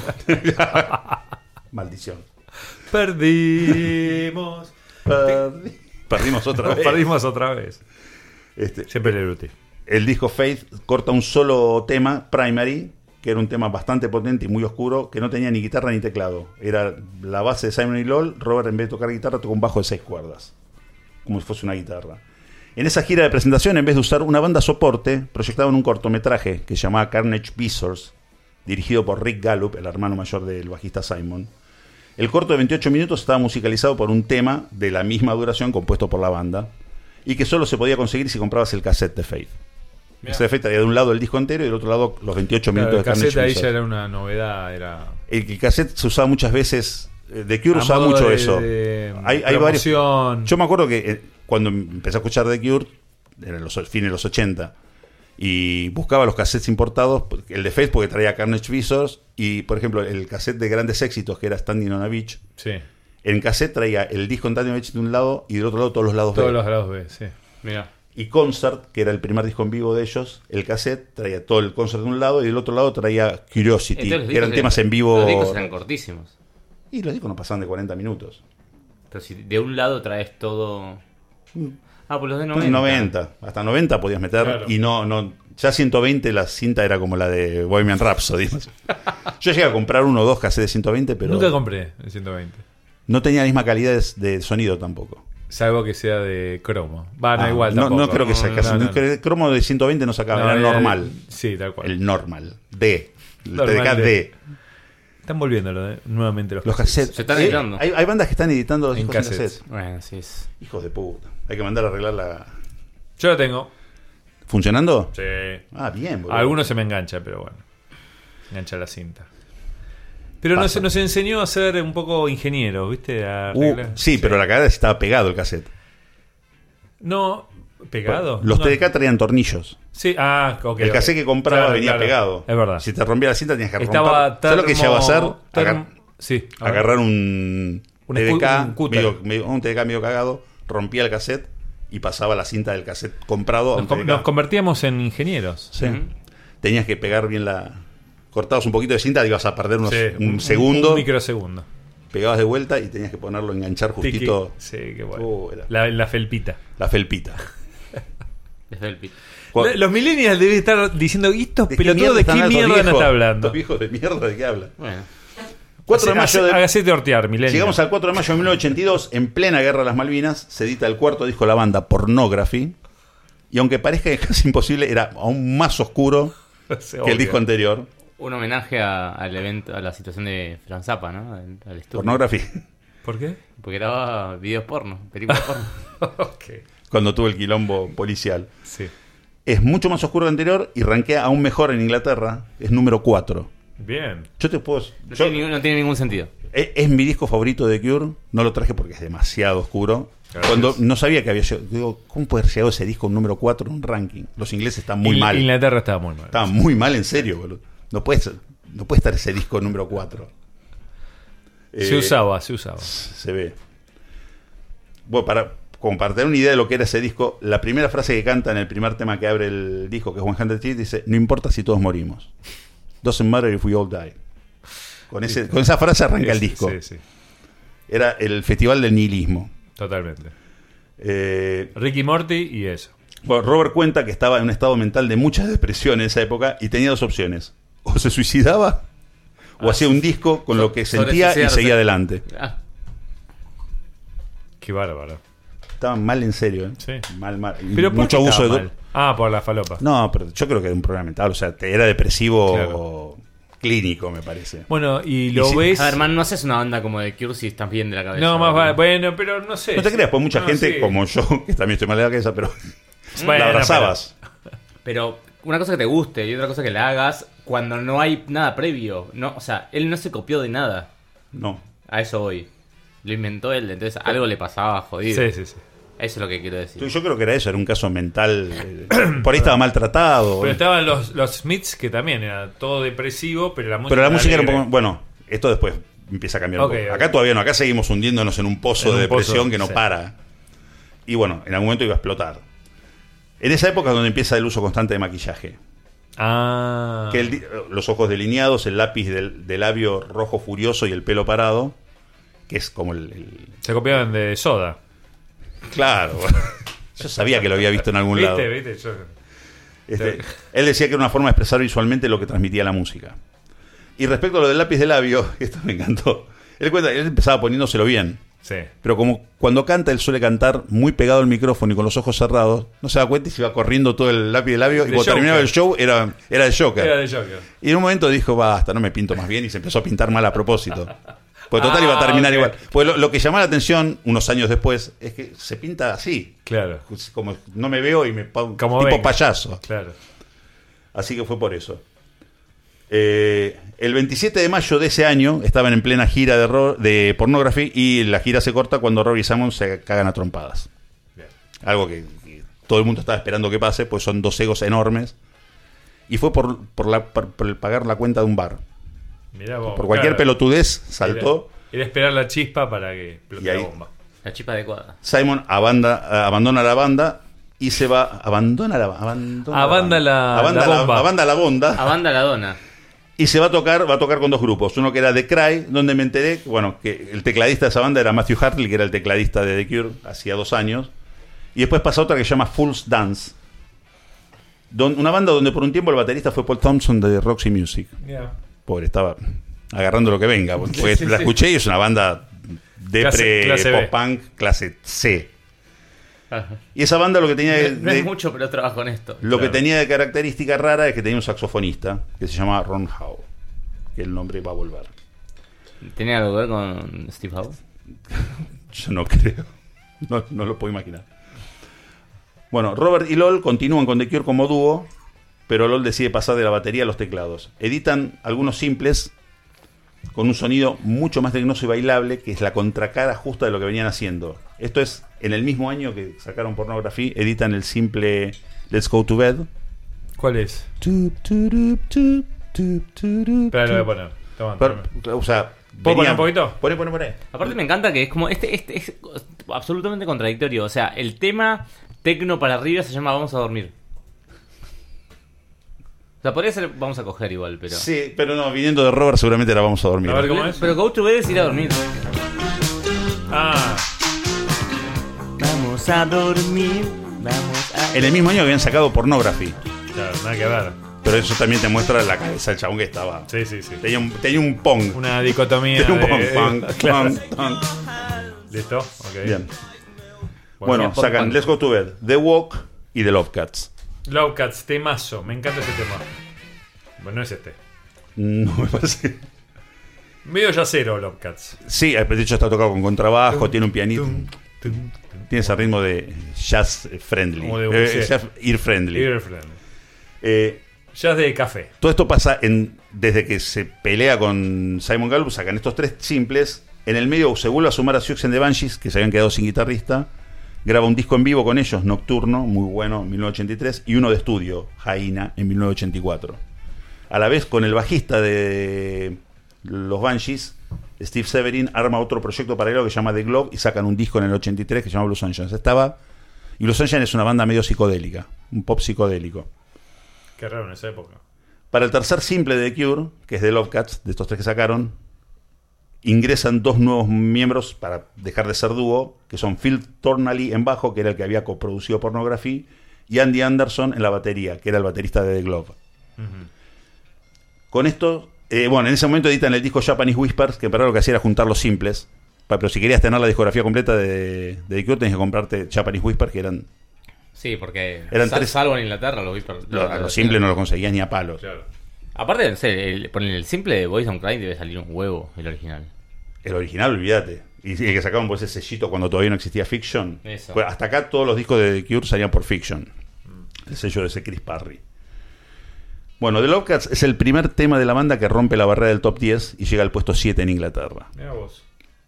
Maldición. Perdimos. Perdi- Perdimos otra vez. Perdimos otra vez. Este, Siempre le bruté. el disco Faith corta un solo tema, Primary, que era un tema bastante potente y muy oscuro, que no tenía ni guitarra ni teclado. Era la base de Simon y Lowell. Robert, en vez de tocar guitarra, tocó un bajo de seis cuerdas, como si fuese una guitarra. En esa gira de presentación, en vez de usar una banda soporte, proyectaban un cortometraje que se llamaba Carnage Beasers, dirigido por Rick Gallup, el hermano mayor del bajista Simon. El corto de veintiocho minutos estaba musicalizado por un tema de la misma duración compuesto por la banda, y que solo se podía conseguir si comprabas el cassette de Faith. Ese de Faith traía de un lado el disco entero y del otro lado los veintiocho Claro, minutos el de Carnage cassette ahí Beasers. ya era una novedad. Era El, el cassette se usaba muchas veces. eh, The Cure a usaba modo mucho de- eso. de hay, hay varios. promoción. Yo me acuerdo que eh, cuando empecé a escuchar The Cure, en los fines de los ochenta, y buscaba los cassettes importados, el de Faith porque traía Carnage Beasers, y por ejemplo el cassette de grandes éxitos que era Standing on a Beach, Sí. en cassette traía el disco Standing on a Beach de un lado y del otro lado todos los lados Todos B. los lados B, sí. Mira. Y Concert, que era el primer disco en vivo de ellos, el cassette traía todo el concert de un lado y del otro lado traía Curiosity, Entonces, los que eran discos temas en vivo. Los discos eran cortísimos. Y los discos no pasaban de cuarenta minutos. Pero si de un lado traes todo... Ah, pues los de noventa. noventa. noventa. Hasta noventa podías meter. Claro. Y no, no. Ya ciento veinte la cinta era como la de Bohemian Rhapsody. Yo llegué a comprar uno o dos cassettes de ciento veinte, pero Nunca compré el ciento veinte. no tenía la misma calidad de, de sonido tampoco. Salvo que sea de cromo. Va, no, Ah, igual no, tampoco. no creo que sea No, casi. no, no. no creo- cromo de ciento veinte no sacaba, No, era era normal. el- sí, tal cual. El normal. D. El Normal T D K D. D. Están volviéndolo eh, nuevamente los, Los cassettes. Se están Eh, editando. Hay, hay bandas que están editando los En discos en cassettes. cassette. Bueno, sí es... Hijos de puta. Hay que mandar a arreglar la. Yo lo tengo. ¿Funcionando? Sí. Ah, bien, boludo. Algunos se me engancha, pero bueno. Engancha la cinta. Pero nos, Pasa. nos enseñó a ser un poco ingenieros, ¿viste? A Uh, arreglar. sí, pero la cagada es que estaba pegado el cassette. No, pegado. Los No. T D K traían tornillos. Sí, ah, ok. El ok. cassette que compraba Claro, venía claro. pegado. Es verdad. Si te rompía la cinta tenías que romper. Estaba ¿Sabes lo que termo- llevaba a hacer? term- Agar- sí, a ver. agarrar un, Un T D escu- K, un cúter. medio, medio- un T D K medio cagado, rompía el cassette y pasaba la cinta del cassette comprado a un Nos, com- T D K. nos convertíamos en ingenieros. Sí. Ujú. Tenías que pegar bien la... Cortabas un poquito de cinta, ibas a perder unos, Sí, un, segundo, Un microsegundo. pegabas de vuelta y tenías que ponerlo, enganchar justito. Tiki. Sí, qué bueno. Uh, era- la, la felpita. La felpita. Desde el pit. Cuando- Los millennials deben estar diciendo, ¿y estos ¿De qué pelotudos de qué están mierda estos no viejos? está hablando? Estos viejos de mierda, ¿de qué hablan? Bueno. cuatro de mayo de... Hágase tortear, millennial. Llegamos al cuatro de mayo de mil novecientos ochenta y dos, en plena Guerra de las Malvinas, se edita el cuarto disco de la banda, Pornography, y aunque parezca que es casi imposible, era aún más oscuro Se que odia. el disco anterior. Un homenaje a- al evento, a la situación de Frank Zappa, ¿no? Al, al estudio. Pornography, ¿Por qué? Porque grababa videos porno, películas porno. Ok. cuando tuvo el quilombo policial. Sí. Es mucho más oscuro que el anterior y rankea aún mejor en Inglaterra, es número cuatro. Bien. Yo te puedo... No, yo- tiene, ningún- no tiene ningún sentido. es, es mi disco favorito de Cure, no lo traje porque es demasiado oscuro. Gracias. Cuando no sabía que había llegado, digo, ¿cómo puede haber llegado ese disco número cuatro en un ranking? Los ingleses están muy Il- mal. Inglaterra estaba muy mal. Estaba muy mal, en serio, boludo. No puede, ser- no puede estar ese disco número cuatro. Se Eh, usaba, se usaba. Se ve. Bueno, para, como para tener una idea de lo que era ese disco, la primera frase que canta en el primer tema que abre el disco, que es cien Teeth, dice: no importa si todos morimos. Doesn't matter if we all die. Con, ese, con esa frase arranca el Sí, disco. Sí, sí. Era el festival del nihilismo. Totalmente. Eh, Ricky Morty y eso. bueno, Robert cuenta que estaba en un estado mental de mucha depresión en esa época y tenía dos opciones. O se suicidaba o Ah, hacía un disco con so- lo que sobre sentía y suicidarse. seguía adelante. Ah, Qué bárbaro. Estaban mal en serio, ¿eh? Sí. Mal, mal. Y Pero ¿por mucho qué abuso de estaba dro- mal? Ah, por la falopa. No, pero yo creo que era un problema mental. O sea, te- era depresivo Claro. clínico, me parece. Bueno, y lo Y sí, ves. a ver, man, no haces una banda como de Cure si estás bien de la cabeza. No, más vale. ¿no? Bueno, pero no sé. No te creas, pues mucha No, gente sí. como yo, que también estoy mal de la cabeza, pero Bueno, la abrazabas. Pero una cosa que te guste y otra cosa que la hagas cuando no hay nada previo. No, o sea, él no se copió de nada. No. A eso voy. Lo inventó él, entonces algo le pasaba jodido. Sí, sí, sí. Eso es lo que quiero decir. Yo creo que era eso, era un caso mental. eh, Por ahí estaba maltratado. Pero estaban los, los Smiths, que también era todo depresivo, pero la música. Pero la música era un alegre. poco... Bueno, esto después empieza a cambiar un Ok, poco. ok. Acá todavía no, acá seguimos hundiéndonos en un pozo En de un pozo, depresión que no sí. para. Y bueno, en algún momento iba a explotar. En esa época es donde empieza el uso constante de maquillaje. Ah. Que el di- los ojos delineados, el lápiz del, del labio rojo furioso y el pelo parado, que es como el... el- Se copiaban de Soda. Claro. Yo sabía que lo había visto en algún lado. ¿Viste? ¿Viste? Yo- Este, él decía que era una forma de expresar visualmente lo que transmitía la música. Y respecto a lo del lápiz de labio, esto me encantó. Él cuenta que él empezaba poniéndoselo bien. Sí. Pero como cuando canta, él suele cantar muy pegado al micrófono y con los ojos cerrados, no se da cuenta y se iba corriendo todo el lápiz de labio. De Y cuando Joker. terminaba el show, era, era de Joker. Era de Joker. Y en un momento dijo, basta, no me pinto más bien, y se empezó a pintar mal a propósito. Pues total Ah, iba a terminar ok. igual. Pues lo, lo que llamó la atención unos años después es que se pinta así. Claro. Como no me veo y me pongo Como tipo venga. payaso. Claro. Así que fue por eso. Eh, el veintisiete de mayo de ese año estaban en plena gira de, Ro- de Pornography y la gira se corta cuando Robbie y Simon se cagan a trompadas. Bien. Algo que, que todo el mundo estaba esperando que pase, pues son dos egos enormes. Y fue por, por, la, por, por el pagar la cuenta de un bar. Mirá vos, Por cualquier claro. pelotudez saltó. Era, era esperar la chispa para que explote Y ahí- la bomba. La chispa adecuada. Simon abanda- abandona la banda y se va. Abandona la, abandona Abanda la- abanda la bomba. abanda la bonda. A banda la dona. Y se va a tocar, va a tocar con dos grupos. Uno que era The Cry, donde me enteré, bueno, que el tecladista de esa banda era Matthew Hartley, que era el tecladista de The Cure hacía dos años. Y después pasa otra que se llama Fool's Dance. Don- una banda donde por un tiempo el baterista fue Paul Thompson de Roxy Music. Yeah. Pobre, estaba agarrando lo que venga. Porque Sí, sí, la sí. escuché y es una banda Clase- depre, clase B. pop-punk, clase C. Ajá. Y esa banda lo que tenía de, No es de- mucho, pero trabajo en esto. lo que Claro. tenía de característica rara es que tenía un saxofonista que se llamaba Ron Howe. Que el nombre va a volver. ¿Tenía algo que ver con Steve Howe? Yo no creo. No, no lo puedo imaginar. Bueno, Robert y Lol continúan con The Cure como dúo, pero Lol decide pasar de la batería a los teclados. Editan algunos simples con un sonido mucho más tecnoso y bailable, que es la contracara justa de lo que venían haciendo. Esto es, en el mismo año que sacaron Pornography, editan el simple Let's Go to Bed. ¿Cuál es? Tu, tu, tu, tu, tu, tu, Espera, lo voy a tu. poner. Toma, Pero, toma. o sea, ¿Puedo poner venían- un poquito? Poné, poné, poné. Aparte me encanta que es como este, este es absolutamente contradictorio. O sea, el tema tecno para arriba se llama Vamos a dormir. O sea, podría ser Vamos a coger igual, pero. Sí, pero no, viniendo de Robert seguramente la vamos a dormir. A ver, ¿cómo es? Pero Go to Bed es ir a dormir. Ah, Vamos a dormir. Vamos a... En el mismo año habían sacado Pornography. Claro, nada que ver. Pero eso también te muestra la cabeza del chabón que estaba. Sí, sí, sí. Tenía un, tenía un pong. Una dicotomía. Tenía un pong. de- pong, Claro. pong, pong. ¿Listo? Ok. Bien. Bueno, bien, sacan pong. Let's Go to Bed, The Walk y The Love Cats. Love Cats, temazo. Me encanta ese tema. Bueno, no es este. No me parece. Medio yacero, Love Cats. Sí, de hecho está tocado con contrabajo, tiene un pianito. Tum, tum, tum. Tiene ese ritmo de jazz friendly. Como de Eh, buceo. jazz ear friendly. Ear friendly. Eh, Jazz de café. todo esto pasa en desde que se pelea con Simon Gallup, sacan estos tres simples. En el medio se vuelve a sumar a Sioux and the Banshees, que se habían quedado sin guitarrista. Graba un disco en vivo con ellos, Nocturno, muy bueno, en mil novecientos ochenta y tres. Y uno de estudio, Jaina, en mil novecientos ochenta y cuatro. A la vez, con el bajista de los Banshees, Steve Severin, arma otro proyecto paralelo que se llama The Globe y sacan un disco en el ochenta y tres que se llama Blue Sunshine. Estaba, y Blue Sunshine es una banda medio psicodélica, un pop psicodélico. Qué raro en esa época. Para el tercer simple de The Cure, que es The Love Cats, de estos tres que sacaron, ingresan dos nuevos miembros para dejar de ser dúo, que son Phil Tornally en bajo, que era el que había coproducido Pornography, y Andy Anderson en la batería, que era el baterista de The Globe. Ujú. Con esto, eh, bueno, en ese momento editan el disco Japanese Whispers, que en verdad lo que hacía era juntar los simples. Pa- Pero si querías tener la discografía completa de, de The Cure, tenías que comprarte Japanese Whispers, que eran. Sí, porque Eran sal- tres- salvo en Inglaterra los vi por- Los, lo- los simples no los conseguías ni a palos. Claro. Aparte, no sé, el, por el simple de Boys Don't Cry debe salir un huevo, el original. El original, olvídate. Y el que sacaban por ese sellito cuando todavía no existía Fiction. Eso. Pues hasta acá todos los discos de The Cure salían por Fiction. El sello de ese Chris Parry. Bueno, The Love Cats es el primer tema de la banda que rompe la barrera del top diez y llega al puesto siete en Inglaterra. Mira vos.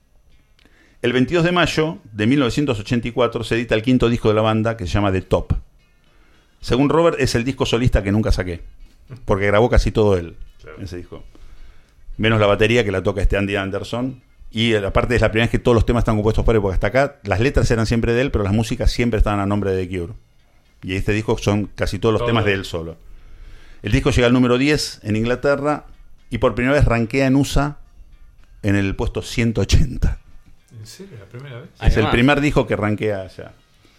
El veintidós de mayo de mil novecientos ochenta y cuatro se edita el quinto disco de la banda, que se llama The Top. Según Robert, es el disco solista que nunca saqué, porque grabó casi todo él, Claro. en ese disco. Menos la batería, que la toca este Andy Anderson. Y eh, aparte es la primera vez que todos los temas están compuestos por él, porque hasta acá las letras eran siempre de él, pero las músicas siempre estaban a nombre de The Cure. Y este disco son casi todos los Todo. temas de él solo. El disco llega al número diez en Inglaterra y por primera vez rankea en U S A en el puesto ciento ochenta. ¿En serio? ¿La primera vez? Ahí Es el nomás. primer disco que rankea allá.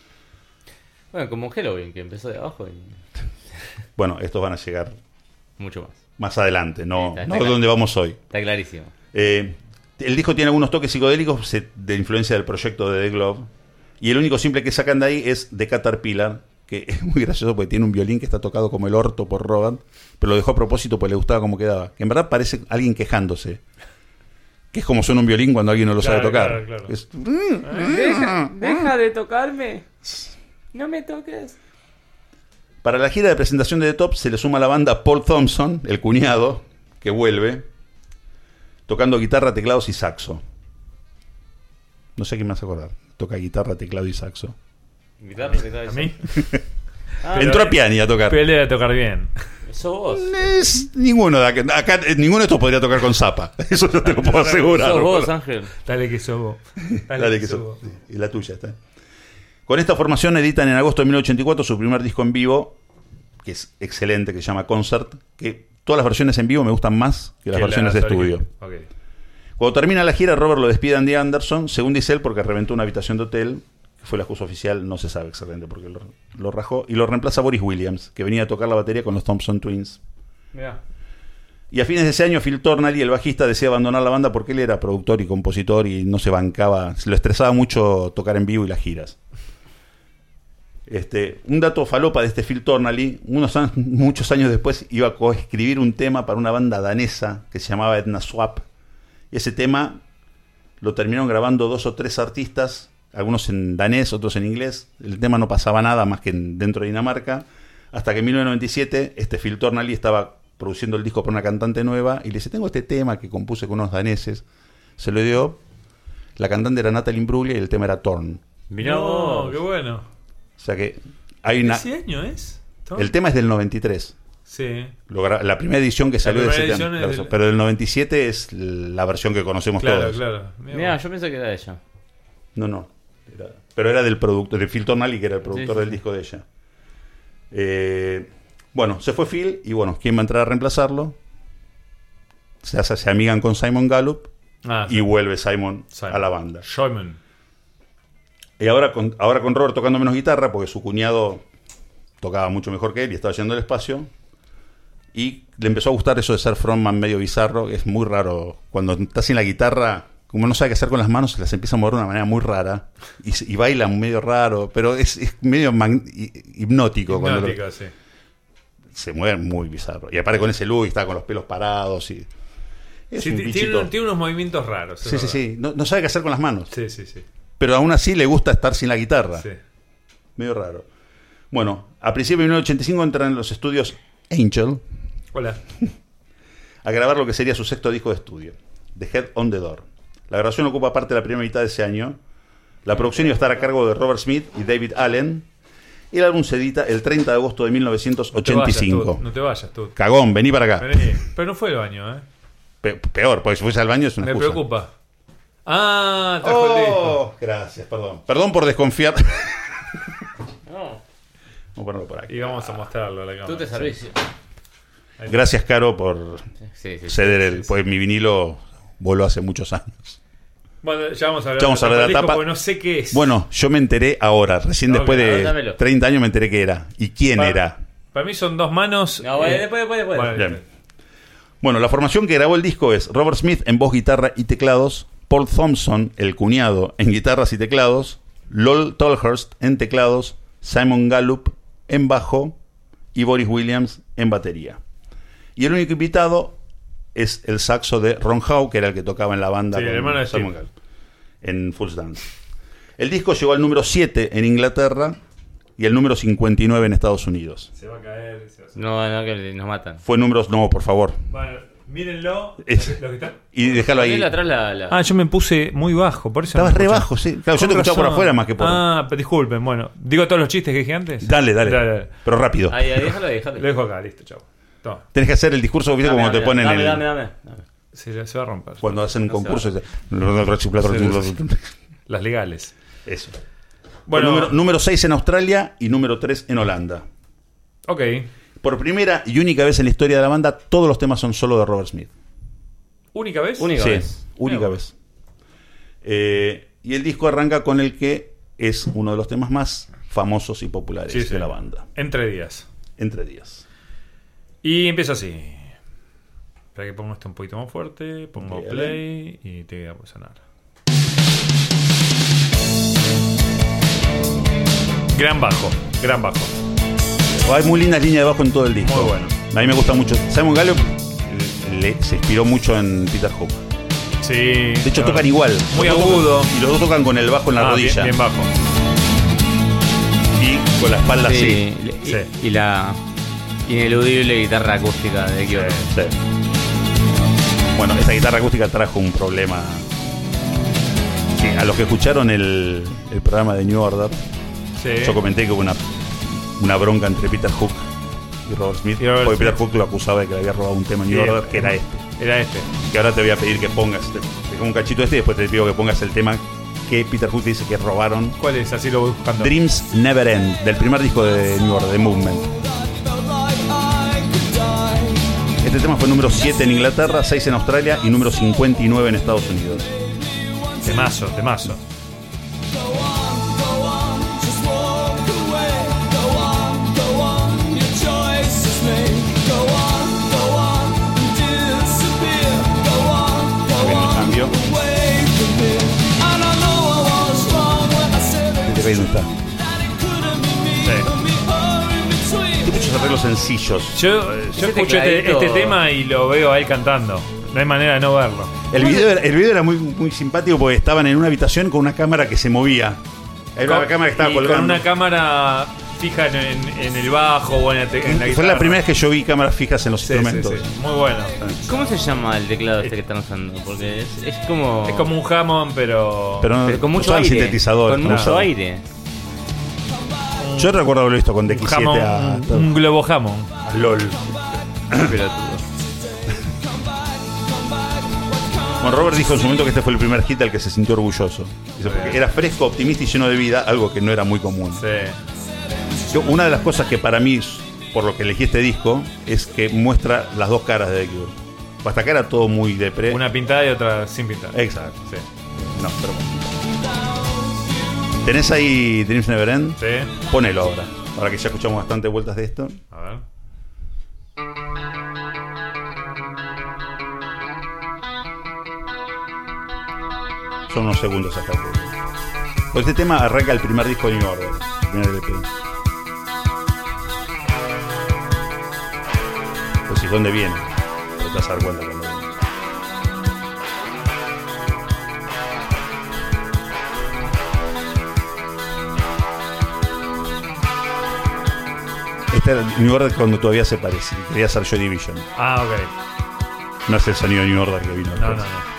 Bueno, como Halloween, que empezó de abajo y Bueno, estos van a llegar mucho más. más adelante, no, Sí, está- está no claro. donde vamos hoy. Está clarísimo. Eh, el disco tiene algunos toques psicodélicos se- de influencia del proyecto de The Globe. Y el único simple que sacan de ahí es The Caterpillar, que es muy gracioso porque tiene un violín que está tocado como el orto por Robert, pero lo dejó a propósito porque le gustaba cómo quedaba. Que en verdad parece alguien quejándose. Que es como suena un violín cuando alguien no lo Claro, sabe tocar. claro, claro. Es- Deja, deja de tocarme. No me toques. Para la gira de presentación de The Top se le suma a la banda Paul Thompson, el cuñado, que vuelve, tocando guitarra, teclados y saxo. No sé quién me hace acordar. Toca guitarra, teclado y saxo. Guitarra, teclado y ¿A mí? Ah, Entró a piano a tocar. Pero él debe tocar bien. Sos vos. Es ninguno de acá, acá, eh, ninguno de estos podría tocar con Zappa. Eso yo te lo puedo asegurar. Sos vos, Ángel. Dale que sobo. Dale, Dale que que sobo. so- y la tuya está. Con esta formación editan en agosto de mil novecientos ochenta y cuatro su primer disco en vivo, que es excelente, que se llama Concert, que todas las versiones en vivo me gustan más que las Que versiones de las estudio. Ok. Cuando termina la gira, Robert lo despide a Andy Anderson, según dice él, porque reventó una habitación de hotel, que fue la excusa oficial, no se sabe exactamente por qué lo, lo rajó, y lo reemplaza Boris Williams, que venía a tocar la batería con los Thompson Twins. Mirá. Y a fines de ese año, Phil Tornally, el bajista, decía abandonar la banda porque él era productor y compositor y no se bancaba, se lo estresaba mucho tocar en vivo y las giras. Este, un dato falopa de este Phil Tornally, unos años, muchos años después iba a coescribir un tema para una banda danesa que se llamaba Edna Swap. Y ese tema lo terminaron grabando dos o tres artistas, algunos en danés, otros en inglés. El tema no pasaba nada más que en- dentro de Dinamarca, hasta que en mil novecientos noventa y siete este Phil Tornally estaba produciendo el disco para una cantante nueva y le dice, tengo este tema que compuse con unos daneses. Se lo dio, la cantante era Natalie Imbruglia y el tema era Torn. Mirá No, vos. qué bueno. O sea que hay una... ¿Ese año es? ¿Tom? El tema es del noventa y tres. Sí. Lo gra- la primera edición que salió de primera ese edición tema. es del- Pero del noventa y siete es la versión que conocemos Claro, todos. claro. Mirá Mirá, vos. yo pensé que era ella. No, no. Era- pero era del productor, de Phil Tornally, que era el productor Sí, sí, del sí. disco de ella. Eh, bueno, se fue Phil y bueno, ¿quién va a entrar a reemplazarlo? Se, hace- se amigan con Simon Gallup Ah, y vuelve Simon Simon. a la banda. Simon. Y ahora con, ahora con Robert tocando menos guitarra, porque su cuñado tocaba mucho mejor que él y estaba yendo al espacio. Y le empezó a gustar eso de ser frontman medio bizarro. Es muy raro. Cuando estás sin la guitarra, como no sabe qué hacer con las manos, se las empieza a mover de una manera muy rara. Y, y baila medio raro, pero es, es medio mag- hipnótico. Hipnótico, cuando lo, sí. Se mueve muy bizarro. Y aparte con ese look, y está con los pelos parados. Y es Sí, un t- bichito. tiene, tiene unos movimientos raros. es Sí, sí, verdad. sí. No, no sabe qué hacer con las manos. Sí, sí, sí. Pero aún así le gusta estar sin la guitarra. Sí. Medio raro. Bueno, a principios de mil novecientos ochenta y cinco entran en los estudios Angel Hola. a grabar lo que sería su sexto disco de estudio, The Head on the Door. La grabación ocupa parte de la primera mitad de ese año. La producción iba a estar a cargo de Robert Smith y David Allen. Y el álbum se edita el treinta de agosto de mil novecientos ochenta y cinco. No te vayas, tú. Cagón, vení para acá. Vení. Pero no fue el baño, ¿eh? Pe- peor, porque si fuese al baño es una Me excusa. preocupa. Ah, trajo el disco. Oh, gracias, perdón. Perdón por desconfiar. No, Vamos a ponerlo por aquí. Y vamos a mostrarlo a la cámara. tú te servicio. Gracias, Caro, por Sí, sí, sí. ceder el. sí, sí. Pues mi vinilo voló hace muchos años. Bueno, ya vamos a hablar, Ya vamos a hablar de la disco tapa. porque no sé qué es. Bueno, yo me enteré ahora, recién No, después ok, de dámelo. treinta años me enteré que era. ¿Y quién para, era? Para mí son dos manos. No, bueno, eh, después, después, después. bueno, Bien. Bueno, la formación que grabó el disco es Robert Smith en voz, guitarra y teclados, Paul Thompson, el cuñado, en guitarras y teclados, Lol Tolhurst en teclados, Simon Gallup en bajo y Boris Williams en batería. Y el único invitado es el saxo de Ron Howe, que era el que tocaba en la banda Sí, el con hermano de Simon Steve. Gallup, en Fools Dance. El disco llegó al número siete en Inglaterra y al número cincuenta y nueve en Estados Unidos. Se va a caer. Se va a hacer. No, no, que nos matan. Fue números... No, por favor. Bueno, mírenlo. Es- Lo que está. Y déjalo ahí. Ponelo atrás la, la... Ah, yo me puse muy bajo, por eso. Estabas no me re escuchaba. bajo, sí. Claro, yo Con te escuchaba por razón. afuera más que por... Ah, pero disculpen, bueno. ¿Digo todos los chistes que dije antes? Dale, dale, Pero rápido. Ahí, ahí, déjalo ahí, déjalo Lo ahí. dejo acá, listo, chao. Toma. Tenés que hacer el discurso, ¿viste? Dame, Como te dame, ponen dame, el... dame, dame, dame. Se, se va a romper. Cuando hacen un No se concurso. va. ese- Las legales. Eso. Bueno, número, número seis en Australia y número tres en Holanda. ok. Por primera y única vez en la historia de la banda, todos los temas son solo de Robert Smith. ¿Única vez? Única Sí, vez. única Mira, vez. Eh, y el disco arranca con el que es uno de los temas más famosos y populares Sí, sí. de la banda. Entre días. Entre días. Y empieza así. Espera que pongo esto un poquito más fuerte. Pongo Ok, play y te voy a sonar. Gran bajo, gran bajo. Hay muy lindas líneas de bajo en todo el disco. Muy bueno. A mí me gusta mucho. Simon Gallup le- se inspiró mucho en Peter Hook. Sí. De hecho, claro. tocan igual. Muy Los dos agudo. tocan- y los dos tocan con el bajo en la Ah, rodilla. Bien, bien bajo. Y con la espalda así. Sí, y, Sí. y la ineludible guitarra acústica de Kyoto. Sí. Bueno, esa guitarra acústica trajo un problema. Que a los que escucharon el, el programa de New Order, Sí. yo comenté que hubo una, una bronca entre Peter Hook y Robert Smith. Y Robert porque Peter Smith. Hook lo acusaba de que le había robado un tema en Sí, New Order, que era este. Era este. Que ahora te voy a pedir que pongas. Te, te pongo un cachito este y después te pido que pongas el tema que Peter Hook dice que robaron. ¿Cuál es? Así lo voy buscando. Dreams Never End, del primer disco de New Order, de Movement. Este tema fue número siete en Inglaterra, seis en Australia y número cincuenta y nueve en Estados Unidos. Temazo, temazo. Viene el cambio. Este que ahí no está. Sí. Tiene muchos arreglos sencillos. Yo, yo Ese escucho este, tecladito- este tema y lo veo a él cantando. No hay manera de no verlo. El video, era- el video era muy, muy simpático porque estaban en una habitación con una cámara que se movía. Era una Con- cámara que estaba y colgando. con una cámara fija en, en- en el bajo o en la, te- en la Fue guitarra. la primera vez que yo vi cámaras fijas en los Sí, sí, instrumentos. sí. Muy bueno. ¿Cómo se llama el teclado este que están usando? Porque es, es como... Es como un Hammond, pero. Pero, no, pero con mucho usaban aire. sintetizadores. Con no mucho usaban. aire. Yo recuerdo haberlo visto con D un X siete a, Hammond, un, un globo Hammond. a LOL. Pelotudo. Bueno, Robert dijo en su momento que este fue el primer hit del que se sintió orgulloso. Dice, porque era fresco, optimista y lleno de vida, algo que no era muy común. Sí. Yo, una de las cosas que para mí, por lo que elegí este disco, es que muestra las dos caras de The Cure. Hasta acá era todo muy depre. Una pintada y otra sin pintar. Exacto. Sí. No, pero bueno. ¿Tenés ahí Dreams Never End? Sí. Ponelo ahora. Ahora que ya escuchamos bastante vueltas de esto. A ver. Son unos segundos hasta que... Pues este tema arranca el primer disco de New Order. El primer L P. Pues si dónde viene. Te vas a dar cuenta cuando viene. Este era New Order cuando todavía se parece. Quería ser Joy Division. Ah, ok. No es el sonido de New Order que vino No, después. no, no.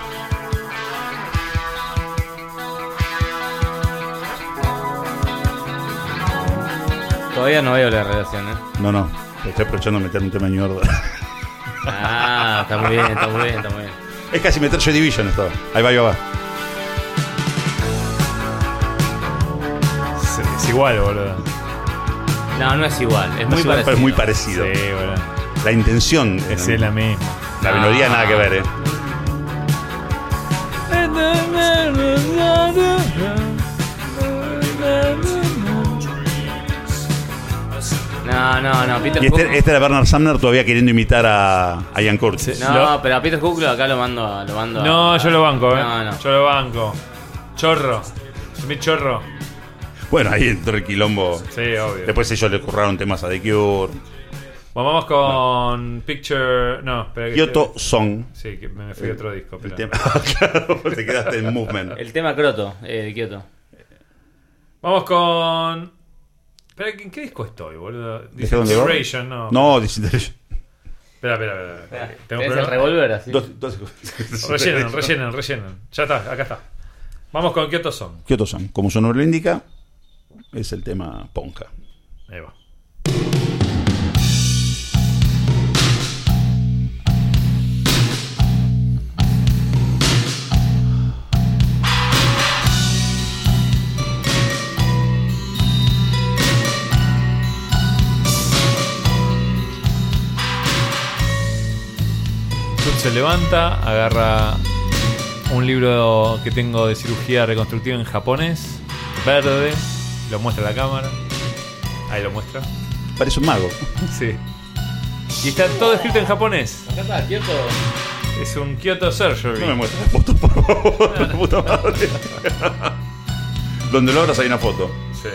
Todavía no veo la relación, ¿eh? No, no. Estoy aprovechando de meter un tema de New Order. Ah, está muy bien, está muy bien, está muy bien. Es casi meter Joy Division esto. Ahí va, ahí va. Es, es igual, boludo. No, no es igual, es muy Es igual, parecido. pero es muy parecido. Sí, boludo. La intención. Es eh, la misma. La melodía nada que ver, eh. No, no, no, Peter Y Hook. este, este era Bernard Sumner todavía queriendo imitar a, a Ian Curtis. No, Lo- pero a Peter Hook lo- acá lo mando a. Lo mando a- No, yo lo banco, eh. No, no. Yo lo banco. Chorro. Mi chorro. Bueno, ahí entró el quilombo. Sí, obvio. Después ellos le curraron temas a The Cure. Bueno, vamos con Picture. No, espera que. Kyoto Song. Sí, que me fui a otro disco. El Espera. tema. Claro, te quedaste en Movement. El tema Croto, eh, de Kyoto. Vamos con. Espera, ¿en qué disco estoy, boludo? ¿Dejaron de ver? Disintegration, no. No, Disintegration. Espera, espera, espera. espera. Tengo ¿Tenés el problema. revólver así? Dos, dos, Rellenen, rellenen, rellenen. Ya está, acá está. Vamos con Kyoto Song. Kyoto Song. Como su nombre lo indica, es el tema Ponka. Ahí va. Tut se levanta, agarra un libro que tengo de cirugía reconstructiva en japonés, verde, lo muestra a la cámara. Ahí lo muestra. Parece un mago. Sí. Y está todo escrito en japonés. Acá está, Kyoto. Es un Kyoto Surgery. No me muestres la foto, por favor. La puta madre. Donde lo abras hay una foto. Sí.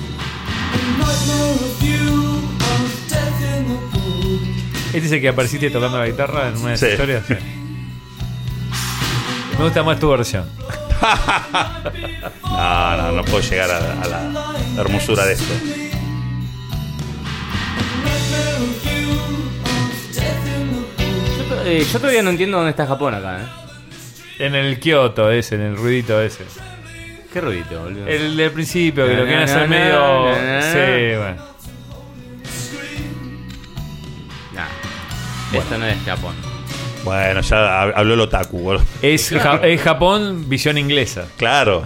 Este es el que apareciste tocando la guitarra en una de Sí. esas historias. Sí. Me gusta más tu versión. No, no, no puedo llegar a, a la hermosura de esto. Yo, to- eh, yo todavía no entiendo dónde está Japón acá, ¿eh? En el Kyoto ese, en el ruidito ese. Qué ruidito, boludo. El del principio, que Na, lo quieren na, hacer na, medio. na, na. Sí, bueno. Nah, esto no es Japón. Bueno, ya hab- habló el otaku, boludo. Es, Ja- es Japón, visión inglesa. Claro,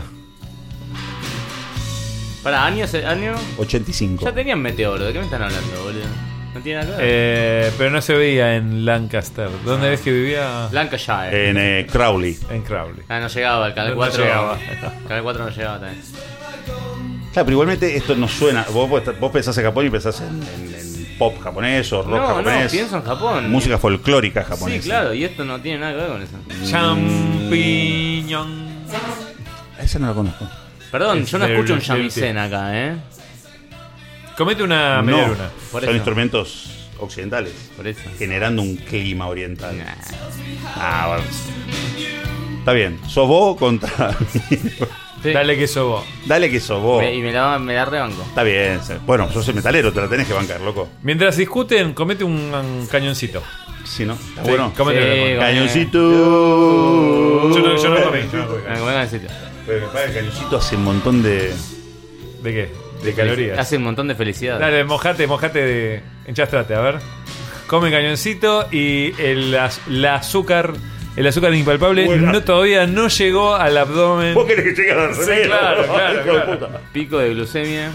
Para años, año. ochenta y cinco. Ya tenían meteoro, ¿de qué me están hablando, boludo? No tiene nada que ver. Eh, pero no se veía en Lancaster. ¿Dónde ves que vivía? Lancashire. En eh, Crowley. En Crowley. Ah, no llegaba, el canal No cuatro. llegaba. El canal cuatro no llegaba también. Claro, pero igualmente esto no suena. Vos, vos pensás en Japón y pensás en, en- en pop japonés o rock No, no, japonés. pienso en Japón. Música folclórica japonesa. Sí, claro, y esto no tiene nada que ver con eso. Champiñón. Esa no la conozco. Perdón, Es yo no del- escucho un del- shamisen acá, ¿eh? Comete una media No, luna. Por son eso. instrumentos occidentales. Por eso. Generando un clima oriental. Nah. Ah, bueno. Está bien. Sos vos contra. Sí. Dale que sos vos. Dale que sos vos. Me- y me la, me la rebanco. Está bien. Bueno, sos el metalero, te la tenés que bancar, loco. Mientras discuten, comete un, un cañoncito. Sí, ¿no? Está Sí, bueno. comete Sí, una cosa. bueno. Cañoncito. Yo no, yo no comí, yo no comí. Me pongan en sitio. Pero me parece que el cañoncito hace un montón de. ¿De qué? De calorías. Hace un montón de felicidad. Dale, mojate, mojate de. Enchastrate, a ver. Come cañoncito y el, az- la azúcar. El azúcar impalpable Bueno. no, todavía no llegó al abdomen. ¿Vos querés que llegue a la Sí, remera? claro, claro, Hijo de claro. puta. Pico de glucemia.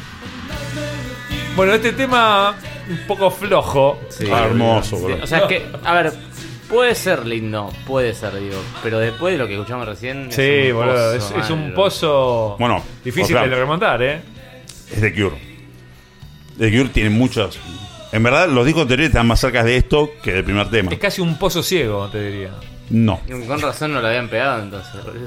Bueno, este tema un poco flojo. Sí. Ah, hermoso, boludo. O sea, es que, a ver, Puede ser lindo, puede ser, digo. Pero después de lo que escuchamos recién. Sí, es un boludo. pozo, Es, es un malo. pozo Bueno, difícil otra. de remontar, ¿eh? Es The Cure. The Cure tiene muchos. En verdad, los discos anteriores están más cerca de esto que del primer tema. Es casi un pozo ciego, te diría. No. Con razón no lo habían pegado entonces. boludo.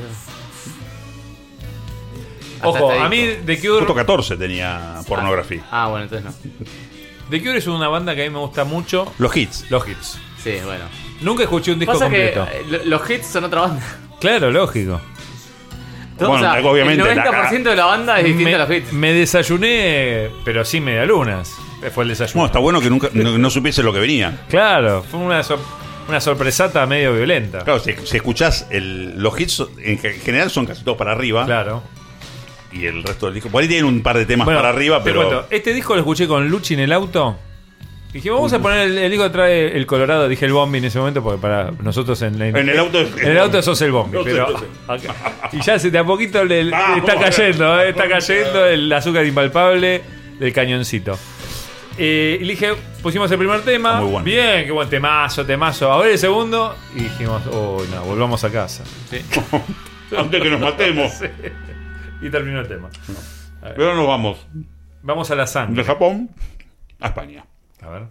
Hasta Ojo, este a mí disco. The Cure, Punto catorce tenía pornografía. Ah, bueno, entonces no. The Cure es una banda que a mí me gusta mucho. Los hits. Los hits. Sí, bueno. Nunca escuché un disco Pasa que completo. eh, lo- los hits son otra banda. Claro, lógico. Todo, Bueno, o sea, obviamente, el noventa por ciento de la banda es distinta Me, a los hits. me desayuné, pero sin medialunas. Fue el desayuno. Bueno, está bueno que nunca no, no supiese lo que venía. Claro, fue una, sor- una sorpresata medio violenta. Claro, si, si escuchás el, los hits, son- en ge- general son casi todos para arriba. Claro. Y el resto del disco. Por ahí tienen un par de temas Bueno, para arriba, te pero. cuento, este disco lo escuché con Luchi en el auto. Dije, vamos a poner el, el disco que trae el Colorado. Dije el Bombi en ese momento, porque para nosotros en, la- En el auto es- en el auto sos el Bombi. No sé, pero no sé. acá- y ya se de a poquito le, le Vamos, está vamos. cayendo, eh, está cayendo el azúcar impalpable del cañoncito. Eh, y le dije, pusimos el primer tema. Está muy bueno. Bien, qué buen temazo, temazo. A ver el segundo. Y dijimos, oh, no, volvamos a casa. Antes que nos matemos. Y terminó el tema. Pero nos vamos Vamos a la de sangre. Japón a España. A ver.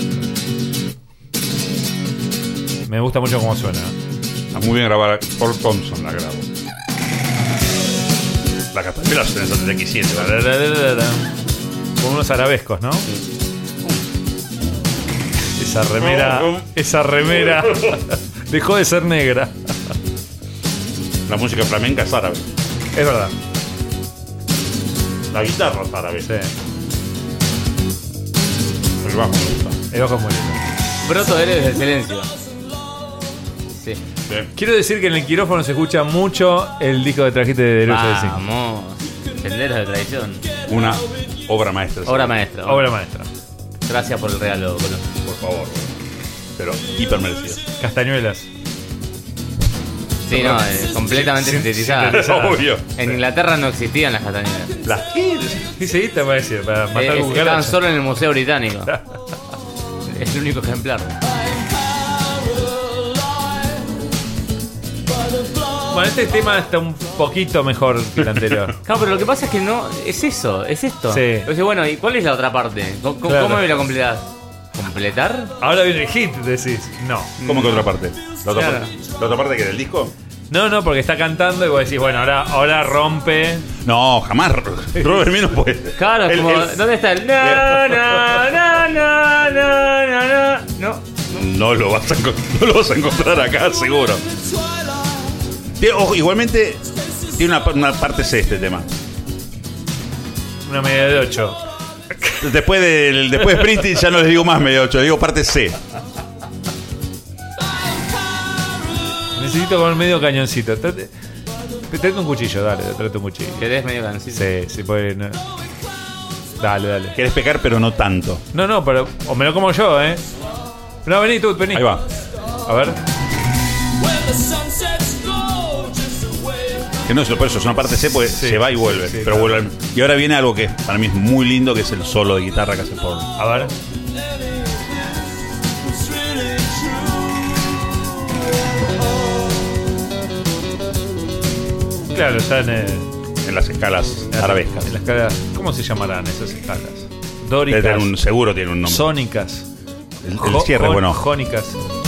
Me gusta mucho cómo suena. Está muy bien grabada. Paul Thompson la grabó. La Castañuela en el setenta y siete. ¿verdad? Con unos arabescos, ¿no? Esa remera. Oh, oh. Esa remera. Dejó de ser negra. La música flamenca es árabe. Es verdad. La guitarra es árabe. Sí. El bajo me gusta. El ojo es muy lindo. Broto eres del silencio. Sí. Bien. Quiero decir que en el quirófano se escucha mucho el disco que trajiste de Derecho de Zinc. Vamos. Senderos de tradición. Una obra maestra. Obra sí. maestra. Obra maestra. Gracias por el regalo, Colo. Por favor. Pero hiper merecido. Castañuelas. Sí, no, eh, completamente Sin- sintetizada. sintetizada. Obvio. En Inglaterra no existían las castañuelas. Las ¿Qué se para decir? Para matar Eh, estaban cucarachas. solo en el Museo Británico. Es el único ejemplar. Bueno, este tema está un poquito mejor que el anterior. Claro, pero lo que pasa es que no. Es eso, es esto. Sí. Entonces, bueno, ¿y cuál es la otra parte? ¿Cómo, cómo- Claro. cómo me la completás? ¿Completar? Ahora viene el hit, decís. No. ¿Cómo que otra parte? ¿La otra, Claro. parte? ¿La otra parte que del disco? No, no, porque está cantando y vos decís, bueno, ahora, ahora rompe. No, jamás. Robert Mino puede. Claro, El- como. el- ¿Dónde está el.? No, no, no, no, no, no, no. No. No lo vas a, encon- no lo vas a encontrar acá, seguro. Tiene- ojo, igualmente, tiene una, pa- una parte C este tema. Una media de ocho. Después, del, después de Springsteen ya no les digo más medio ocho, digo parte C. Necesito con medio cañoncito. Trate, trate un cuchillo, dale, trate un cuchillo. ¿Querés medio cancito? Sí, sí, puede. No. Dale, dale. Querés pecar, pero no tanto. No, no, pero. O me lo como yo, ¿eh? No, vení tú, vení. Ahí va. A ver. Que no es por eso, es una parte C porque Sí. se va y vuelve. Sí, pero claro. vuelve. Y ahora viene algo que para mí es muy lindo, que es el solo de guitarra que hace Paul. A ver. Claro, está en, el, En las escalas en arabescas. En las escalas. ¿Cómo se llamarán esas escalas? Debe Dóricas. tener un- seguro tiene un nombre. Sónicas. El, el Jo- cierre, jon- bueno. Jónicas.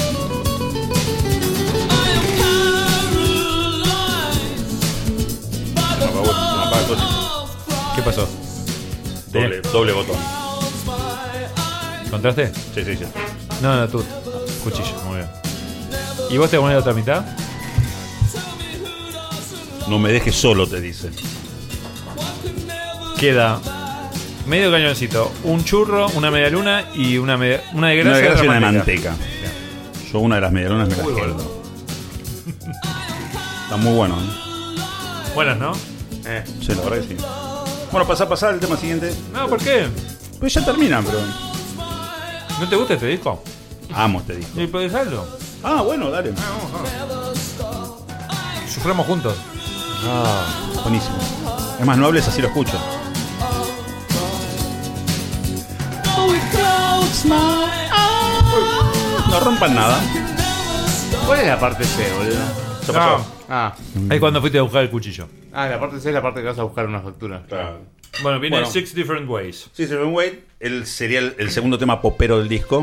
¿Qué pasó? Doble, doble botón. ¿Encontraste? Sí, sí, sí. No, no, tú. Cuchillo, muy bien. ¿Y vos te pones la otra mitad? No me dejes solo, te dice. Queda medio cañoncito, un churro, una media luna y una, media, una de grasa, Una de grasa y otra una de manteca. manteca. Yo una de las medialunas me la Muy quedo. bueno. Está muy bueno, ¿eh? Buenas, ¿no? Sí, la verdad que sí. Bueno, pasá, pasá al tema siguiente. No, ¿por qué? Pues ya terminan, pero. ¿No te gusta este disco? Amo este disco. ¿Y puedes dejarlo? Ah, bueno, dale. Suframos juntos. Ah, buenísimo. Es más, no hables, así lo escucho. No rompan nada. ¿Cuál es la parte C, boludo? Eso pasó. Ah, Ahí cuando fuiste a buscar el cuchillo. ah, la parte C es la parte que vas a buscar una factura. Claro. Bueno, viene Bueno. Six Different Ways. Sí, Seven Way, él sería el, el segundo tema popero del disco.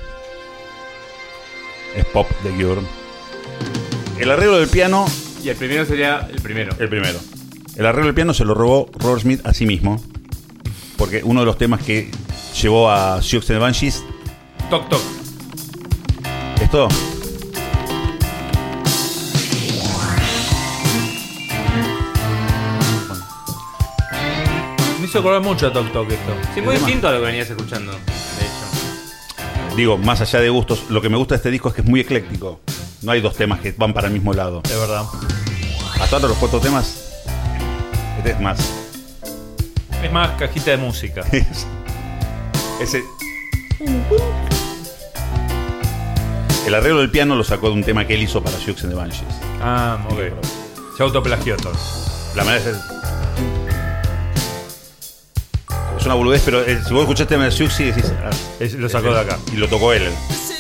Es pop de Cure. El arreglo del piano, Y el primero sería el primero. el primero. El arreglo del piano se lo robó Robert Smith a sí mismo. Porque uno de los temas que llevó a Sioux and the Banshees, Toc toc. esto. Me hizo acordar mucho a Toc Toc esto. Sí, muy El tema- distinto a lo que venías escuchando, de hecho. Digo, más allá de gustos, lo que me gusta de este disco es que es muy ecléctico. No hay dos temas que van para el mismo lado. Es verdad. Hasta ahora los cuatro temas, este es más. Es más cajita de música. Es- Ese. El arreglo del piano lo sacó de un tema que él hizo para Sioux and the Banshees. Ah, ok. Se autoplagió todo. La manera es. Es una boludez, pero eh, si vos escuchaste el Sioux y decís. ah, Es- lo sacó de acá. Y lo tocó él.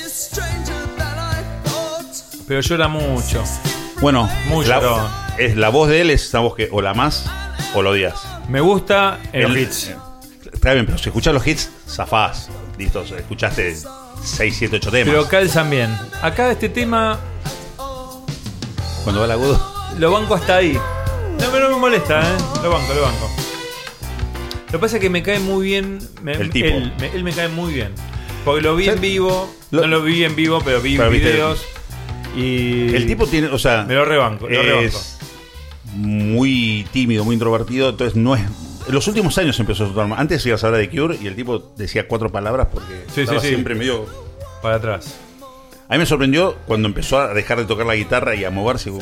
Pero llora mucho. Bueno, Muy la, llorón. es, la voz de él es una voz que o la más o lo odias. Me gusta en los El- hits. Está bien, pero si escuchás los hits, zafás. Listo, escuchaste seis, siete, ocho temas. Pero calzan bien. Acá este tema Cuando va el agudo. lo banco hasta ahí. No, pero no me molesta, ¿eh? Lo banco, lo banco. Lo que pasa es que me cae muy bien. me- El tipo. Él me, él me cae muy bien. Porque lo vi ¿Sabes? en vivo. Lo- No lo vi en vivo, pero vi Pero viste- videos. Y. El tipo tiene, o sea, Me lo rebanco, lo rebanco. es muy tímido, muy introvertido, entonces no es. En los últimos años empezó a tocar más. Antes ibas a hablar de Cure y el tipo decía cuatro palabras porque Sí, estaba sí, sí. siempre medio. Para atrás. A mí me sorprendió cuando empezó a dejar de tocar la guitarra y a moverse.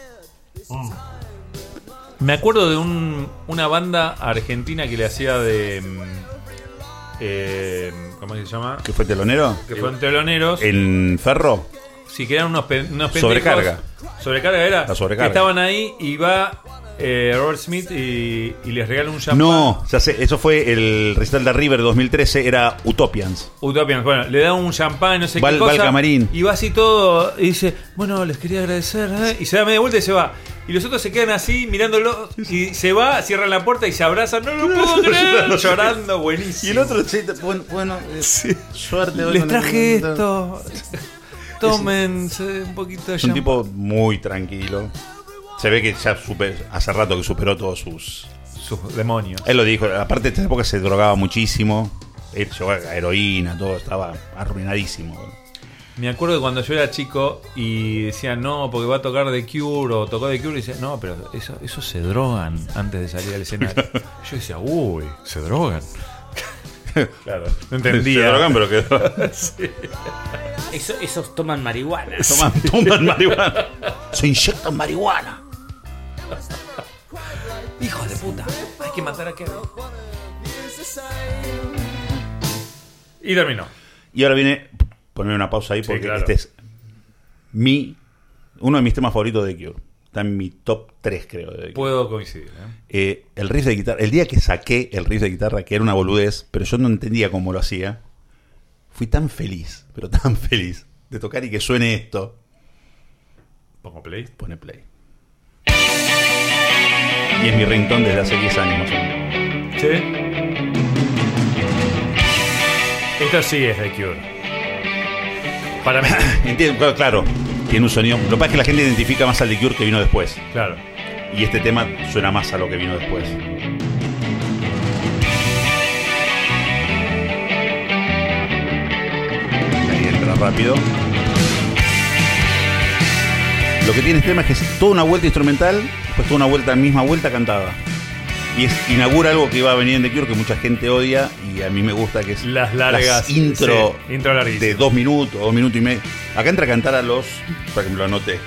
Me acuerdo de un, una banda argentina que le hacía de. mm, eh, ¿Cómo se llama? ¿Qué fue telonero? Que fueron teloneros. En Ferro. Sí, que eran unos, pe- unos pendejos. Sobrecarga. Sobrecarga era. La sobrecarga. Que estaban ahí y va eh, Robert Smith y, y les regala un champán. No, ya sé, eso fue el recital de River dos mil trece, era Utopians. Utopian, bueno, le da un champán, no sé Va qué al- cosa. va al camarín. Y va así todo y dice, bueno, les quería agradecer. ¿eh? Y se da media vuelta y se va. Y los otros se quedan así mirándolo y se va, cierran la puerta y se abrazan. No lo puedo creer. Llorando, buenísimo. Y el otro, che, bueno, bueno eh, suerte. Les traje esto. Tómense un poquito de Es un champán. tipo muy tranquilo. Se ve que ya super, hace rato que superó todos sus... Sus demonios. Él lo dijo, aparte de esta época se drogaba muchísimo. Él llegó a heroína, todo, estaba arruinadísimo. Me acuerdo que cuando yo era chico y decían, no, porque va a tocar The Cure o tocó The Cure, y decía, no, pero eso, eso se drogan antes de salir al escenario. Yo decía, uy, se drogan. Claro. No entendía. Se drogan, pero quedó. Eso, esos toman marihuana. Toman, toman marihuana. Se inyectan marihuana. Hijos de puta, hay que matar a Kevin. Y terminó. Y ahora viene, poner una pausa ahí Sí, porque claro. este es mi, uno de mis temas favoritos de Cure. Está en mi top tres, creo. De Cure. Puedo coincidir. ¿eh? Eh, el riff de guitarra, el día que saqué el riff de guitarra, que era una boludez, pero yo no entendía cómo lo hacía, fui tan feliz, pero tan feliz de tocar y que suene esto. Pongo play. Pone play. Y es mi ringtone desde hace diez años más o menos. ¿Sí? Esto sí es The Cure. Para mí. Entiendo, claro, claro, tiene un sonido. Lo que pasa es que la gente identifica más al The Cure que vino después. Claro. Y este tema suena más a lo que vino después. Ahí entra rápido. Lo que tiene este tema es que es toda una vuelta instrumental, después toda una vuelta, misma vuelta cantada. Y es, inaugura algo que iba a venir en The Cure que mucha gente odia y a mí me gusta, que es Las largas. las intro, sí, intro larguísimas. de dos minutos, dos minutos y medio. Acá entra a cantar a los, para que me lo anote,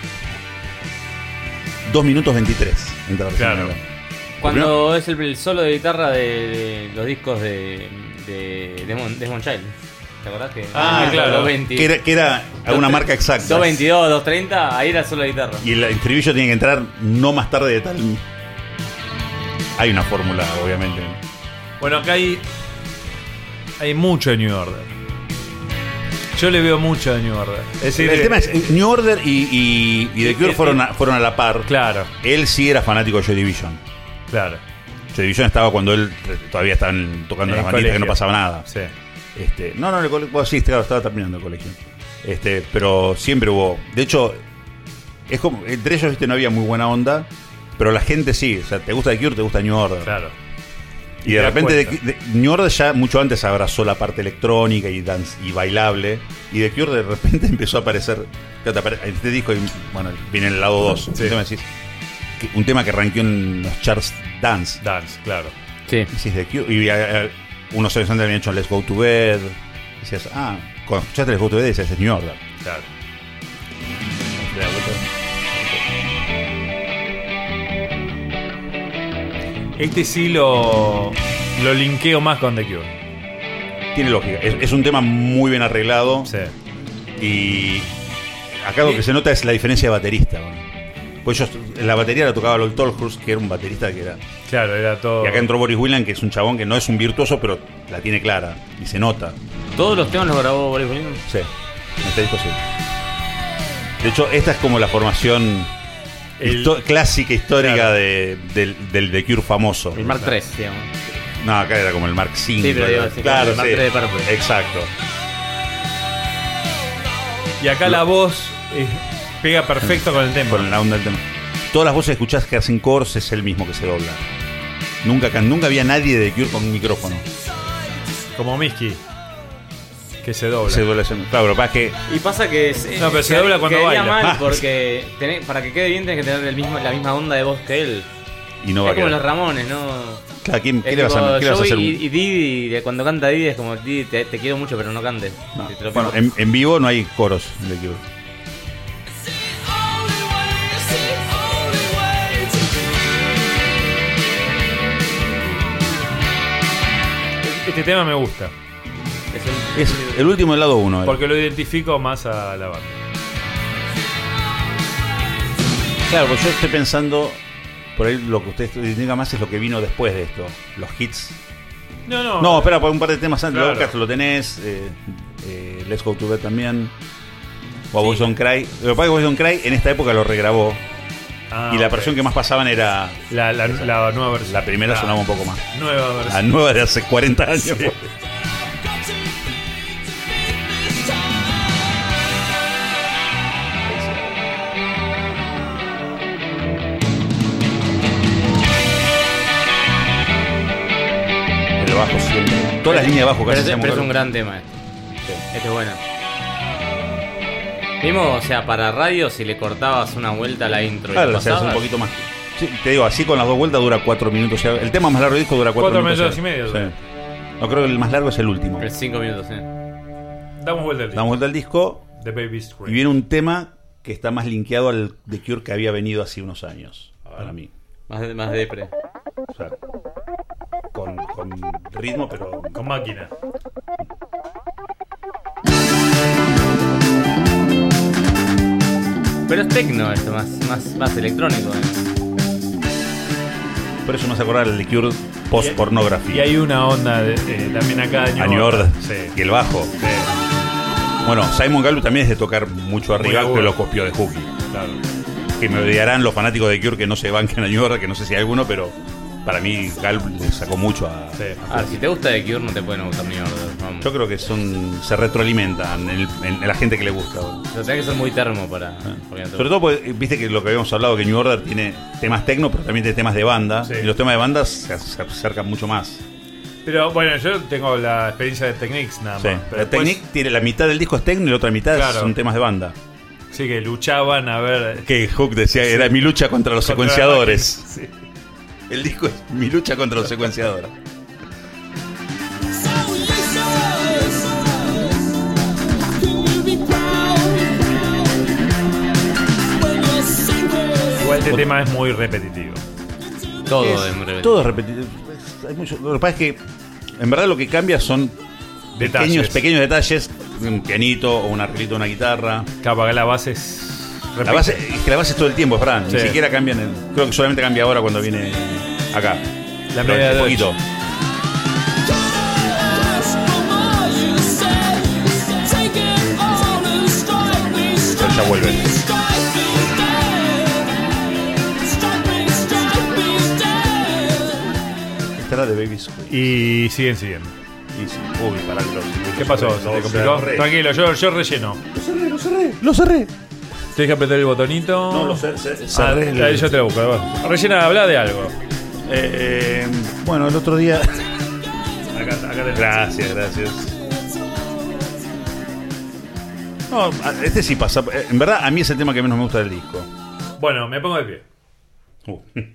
dos minutos veintitrés. Entra la Claro. primera. Cuando es el, el solo de guitarra de, de los discos de, de Demon, Desmond Child. ¿Te acordás que? Ah, claro. doscientos veinte. Que era, que era a una marca exacta. doscientos veintidós, doscientos treinta, ahí era solo guitarra. Y el estribillo tiene que entrar no más tarde de tal. Hay una fórmula, obviamente. Bueno, acá hay. Hay mucho de New Order. Yo le veo mucho a New Order. Es decir, el eh, tema es, New Order y, y, y The Cure eh, fueron eh, a, fueron a la par. Claro, Él sí era fanático de Joy Division. claro. Joy Division estaba cuando él todavía estaban tocando En las el banditas que no colegio. pasaba nada. Sí. Este, no, no, en el colegio, bueno, sí, claro, estaba terminando el colegio. Este, pero siempre hubo. De hecho, es como entre ellos, viste, no había muy buena onda, pero la gente sí. O sea, te gusta The Cure, te gusta New Order. Claro. Y de Te das repente de, cuenta. de, New Order ya mucho antes abrazó la parte electrónica y dance y bailable. Y The Cure de repente empezó a aparecer. Te apare- Este disco, y, bueno, viene en el lado dos. Sí. Un tema, decís, que- un tema que rankeó en los charts dance. Dance, claro. Sí. Y decís The Cure. Y eh, unos años antes habían hecho Let's Go to Bed. Y decías, ah, cuando escuchaste Let's Go to Bed decías, es New Order. Claro. Este sí lo, lo linkeo más con The Cure. Tiene lógica. Es, es un tema muy bien arreglado. Sí. Y acá lo que se nota es la diferencia de baterista. Bueno. Pues yo, la batería la tocaba Lloyd Tolhurst, que era un baterista que era. Claro, era todo. Y acá entró Boris William, que es un chabón que no es un virtuoso, pero la tiene clara. Y se nota. ¿Todos los temas los grabó Boris Williams? Sí. En este disco sí. De hecho, esta es como la formación El- histo- clásica, histórica Claro. de, del, del The Cure famoso. El Mark tres, digamos. No, acá era como el Mark cinco. Sí, pero digo, sí, claro, el Mark sí. tres de Purple. Exacto. Y acá la voz eh, pega perfecto con el tema. Con la onda del tema. Todas las voces que escuchás que hacen cores es el mismo que se dobla. Nunca, can- nunca había nadie de The Cure con un micrófono. Como Miski, que se dobla. Se dobla ese- Claro, pero pasa que Y pasa que es, No, pero se que- dobla cuando quedaría baila. mal porque tenés- para que quede bien tenés que tener el mismo, la misma onda de voz que él. y no va es a como quedar. los Ramones, ¿no? Claro, ¿quién- ¿qué, Es le vas a, tipo, qué le vas a Joey hacer? y, y Didi, de cuando canta Didi es como Didi, te, te quiero mucho pero no cantes. No. Si te lo Bueno, pido. en, en vivo no hay coros de The Cure. Este tema me gusta, Es el- Es el último del lado uno. porque lo identifico más a la banda. Claro, pues yo estoy pensando, por ahí lo que usted indica más es lo que vino después de esto. Los hits. No, no. No, espera, por un par de temas antes. Claro. Outcast lo tenés. Eh, eh, Let's Go to Bed también. O Boys Don't Cry. Lo que pasa es que Boys Don't Cry en esta época lo regrabó. Ah, y la ok. versión que más pasaban era. La, la, la nueva versión. La primera La sonaba un poco más. Nueva La versión. nueva de hace cuarenta años. Sí. El bajo siempre. Todas las líneas de bajo Pero, casi es, se pero es llaman- un gran tema este. Este es bueno. Mismo, o sea, para radio si le cortabas una vuelta a la intro y Claro, lo o sea, es un pasabas, poquito más. Sí, te digo, así con las dos vueltas dura cuatro minutos. El tema más largo del disco dura cuatro, Cuatro minutos. minutos y medio, Sí. No, creo que el más largo es el último. es cinco minutos, sí. Damos vuelta al disco. Damos vuelta al disco The Baby Scream. y viene un tema que está más linkeado al The Cure que había venido hace unos años. Para mí. Más, de- más depre. O sea, con, con ritmo, pero. Con máquina. Pero es tecno esto, más, más, más electrónico. ¿eh? Por eso me hace acordar el The Cure post-pornography. Y hay una onda de, eh, también acá de A New Order. Sí. Y el bajo. Sí, Bueno, Simon Gallup también es de tocar mucho arriba, agudo. pero lo copió de Hooky. claro. Que me odiarán los fanáticos de Cure que no se banquen a New Order, que no sé si hay alguno, pero para mí Gallup le sacó mucho a. Sí. Ah, si te gusta The Cure no te pueden gustar ni Order. Vamos. Yo creo que son se retroalimentan en, el- en la gente que le gusta. Pero tenés que ser muy termo para. porque no te- Sobre todo porque viste que lo que habíamos hablado, que New Order tiene temas tecno, pero también tiene temas de banda. Sí. Y los temas de banda se, se acercan mucho más. Pero bueno, yo tengo la experiencia de Technics nada más. Sí. Pero La después, Technic tiene la mitad del disco es tecno y la otra mitad Claro. son temas de banda. Sí, que luchaban a ver. Que Hook decía que era mi lucha contra los contra la secuenciadores. máquina. Sí. El disco es mi lucha contra los secuenciadores. Igual este tema es muy repetitivo. Todo Es- es muy repetido. todo es repetido. Es- hay mucho- lo que pasa es que en verdad lo que cambia son Detalles. pequeños, pequeños detalles, un pianito o un arreglito de una guitarra. Capaz que la base es. La base, es que la base es todo el tiempo, Fran. Ni Sí. siquiera cambian el. Creo que solamente cambia ahora cuando viene acá. La Pero media un de poquito. vuelve. Esta era de Baby Squid. Y siguen siguiendo. Y sí. Uy, pará que lo- ¿Qué pasó? ¿Se te complicó? cerré. Tranquilo, yo, yo relleno. Lo cerré, lo cerré, lo cerré. Tienes que apretar el botonito. No, lo cerré. cerré, Ah, cerré el- ahí yo te lo busco. va. Rellena, habla de algo. Eh, bueno, el otro día. Acá, acá te Gracias, gracias. No, este sí pasa. En verdad, a mí es el tema que menos me gusta del disco. Bueno, me pongo de pie. Uh.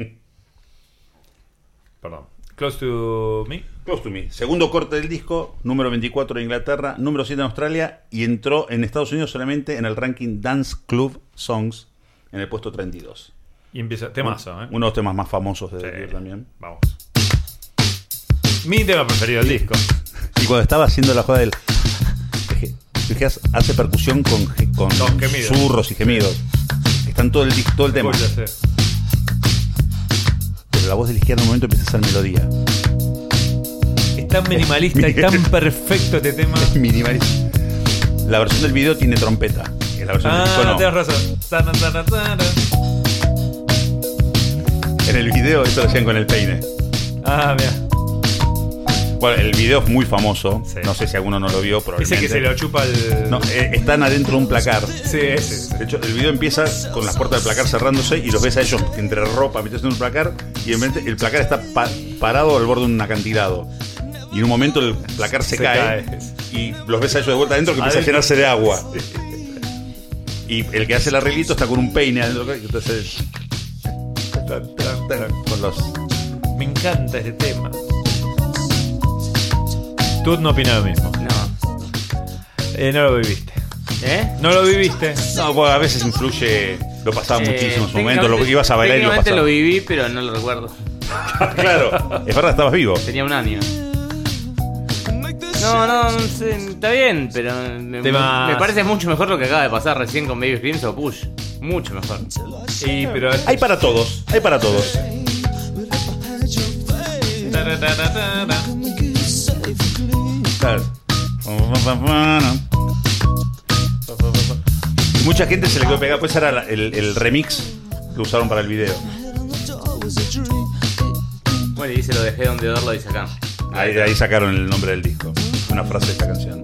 Perdón. Close to me. Close to Me. Segundo corte del disco, número veinticuatro en Inglaterra, número siete en Australia y entró en Estados Unidos solamente en el ranking Dance Club Songs en el puesto treinta y dos. Y empieza. Temazo, ¿eh? Uno de los temas más famosos de Sí. The Cure también. Vamos. Mi tema preferido del disco. Y cuando estaba haciendo la joda del. Fijas, hace percusión con, ge- con Con gemidos. susurros y gemidos. Están todo el, disco, todo el tema. Escucha, sí. Pero la voz de la izquierda en un momento empieza a hacer melodía. Es tan minimalista y tan perfecto este tema. Minimalista. La versión del video tiene trompeta. Y la versión del disco Ah, no. tienes razón. Tana, tana, tana. En el video esto lo hacían con el peine. Ah, mira. Bueno, el video es muy famoso. Sí. No sé si alguno no lo vio, probablemente. Dice que se lo chupa el. No, eh, están adentro de un placar. Sí, ese. De hecho, el video empieza con las puertas del placar cerrándose y los ves a ellos entre ropa metiéndose en un placar y de repente el placar está pa- parado al borde de un acantilado. Y en un momento el placar se, Se cae, cae. y los ves a ellos de vuelta adentro que empieza a Adentro. llenarse de agua. Y el que hace el arreglito está con un peine adentro. Y entonces. Con los. Me encanta este tema. Tú no opinas lo mismo. No. Eh, no lo viviste. ¿Eh? No lo viviste. No, bueno, a veces influye. Lo pasaba Eh, muchísimo en su momento. Lo técnicamente- ibas a bailar y lo técnicamente pasaba. lo viví, pero no lo recuerdo. Claro, es verdad, estabas vivo. Tenía un año. No, no, no sé, está bien, pero me, Temas. me parece mucho mejor lo que acaba de pasar recién con Baby Screams o Push. Mucho mejor. Sí, pero. Hay para todos, hay para todos. Claro. Mucha gente se le quedó pegada, pues era la- el, el remix que usaron para el video. Bueno, y dice lo dejé donde lo dice acá. Ahí, de ahí sacaron el nombre del disco. Una frase de esta canción.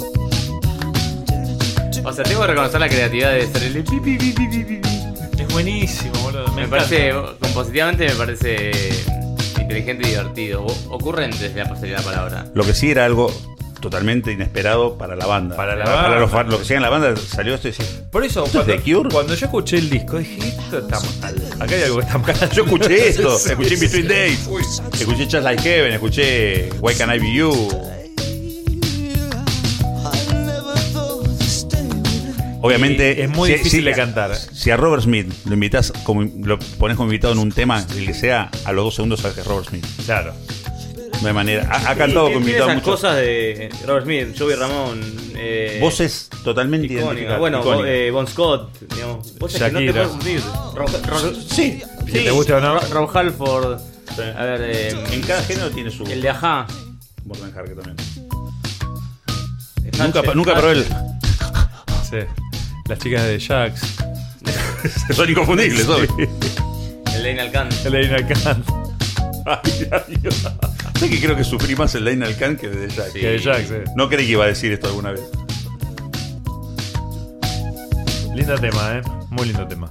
O sea, tengo que reconocer la creatividad de ser el pi, pi, pi, pi, pi, pi. Es buenísimo, boludo. Me, Me encanta. parece, compositivamente me parece inteligente y divertido. O- ocurrente es la posibilidad de la palabra. Lo que sí era algo totalmente inesperado para la banda. Para la Para banda. los fan- lo que sigue en la banda salió esto y decía, Por eso, ¿Esto es cuando, The Cure? cuando yo escuché el disco, dije: esto está mal. Acá hay algo que está mal. yo escuché esto, Sí, escuché In sí, Between sí. Days, Uy. escuché Just Like Heaven, escuché Why Can't I Be You. Obviamente Y es muy si- difícil si- de cantar. Si a Robert Smith lo invitas como lo pones como invitado en un tema, el que sea, a los dos segundos sabes que es Robert Smith. Claro. No hay manera. Ha, ha cantado Y con tiene invitados esas muchos. cosas de Robert Smith, Joey Ramón. Eh, Voces totalmente icónicas. identificadas. Bueno, icónicas. eh, Bon Scott, digamos. Voces que no te Shakira. puedes confundir. Ro- Ro- Sí. Si te gusta o no. Ro- Rob Halford. Sí. A ver, eh, En cada género tiene su. el de Ajá. Morgan Harke también. Hatchet, Nunca, nunca probé el. Sí. Las chicas de Jax. Son inconfundibles, obvio. El de Inalcan. El de Inalcan. Ay, ay, ay. Sé que creo que sufrí más el Lane Alcan que el de Jack. Sí. Que de Jax, eh. No creí que iba a decir esto alguna vez. Lindo tema, eh. Muy lindo tema.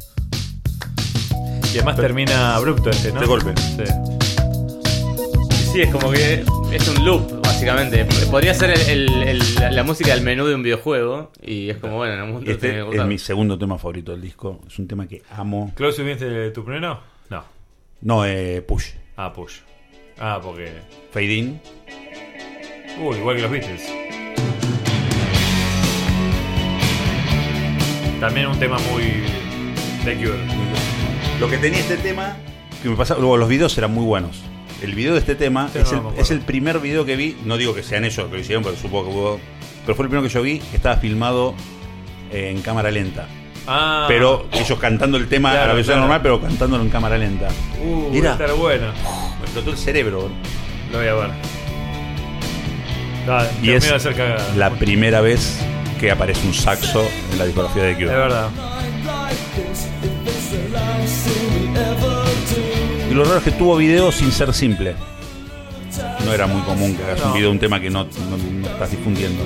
Y además termina abrupto este, ¿no? De golpe. Sí. Sí, es como que es un loop, básicamente. Podría ser el, el- el- la música del menú de un videojuego. Y es como, bueno, en un mundo Este tiene que es gustar. mi segundo tema favorito del disco. Es un tema que amo. ¿Close viste tu primero? No. No, eh, Push. Ah, Push. Ah, porque. Fade In. Uh, igual que los Beatles. También un tema muy. The Cure. Lo que tenía este tema, que me pasa, luego los videos eran muy buenos. El video de este tema Sí, es, no, el, me acuerdo. es el primer video que vi. No digo que sean ellos que lo hicieron, pero supongo que hubo. Pero fue el primero que yo vi que estaba filmado eh, en cámara lenta. Ah. Pero ellos cantando el tema Claro, a la versión claro. normal, pero cantándolo en cámara lenta. Uh, Mira. va a estar bueno. Me explotó el cerebro. Lo voy a ver. Ah, Y termino es de hacer cagada. la primera vez que aparece un saxo en la discografía de Cure. Es verdad. Y lo raro es que tuvo video sin ser simple. No era muy común que hagas No. un video de un tema que no, no, no estás difundiendo.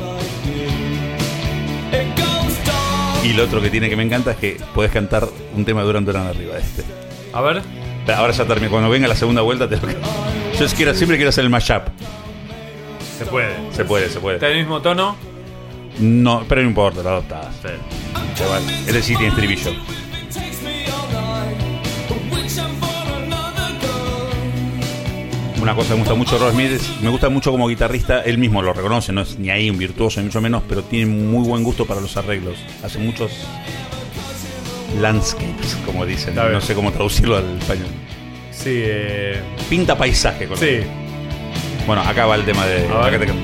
Y lo otro que tiene que me encanta es que podés cantar un tema de Duran Duran arriba de este. A ver. Ahora ya terminé. Cuando venga la segunda vuelta te lo... Yo es que siempre quiero hacer el mashup. Se puede. Se puede, se puede. ¿Está en el mismo tono? No, pero no importa, lo adoptás. Sí. Chaval, este sí tiene estribillo. Una cosa que me gusta mucho de Robert Smith es, me gusta mucho como guitarrista, él mismo lo reconoce, no es ni ahí un virtuoso ni mucho menos, pero tiene muy buen gusto para los arreglos. Hace muchos landscapes, como dicen, Está bien. no sé cómo traducirlo al español. Sí, eh... Pinta paisaje con sí. él. Bueno, acá va el tema de... A ver. acá te-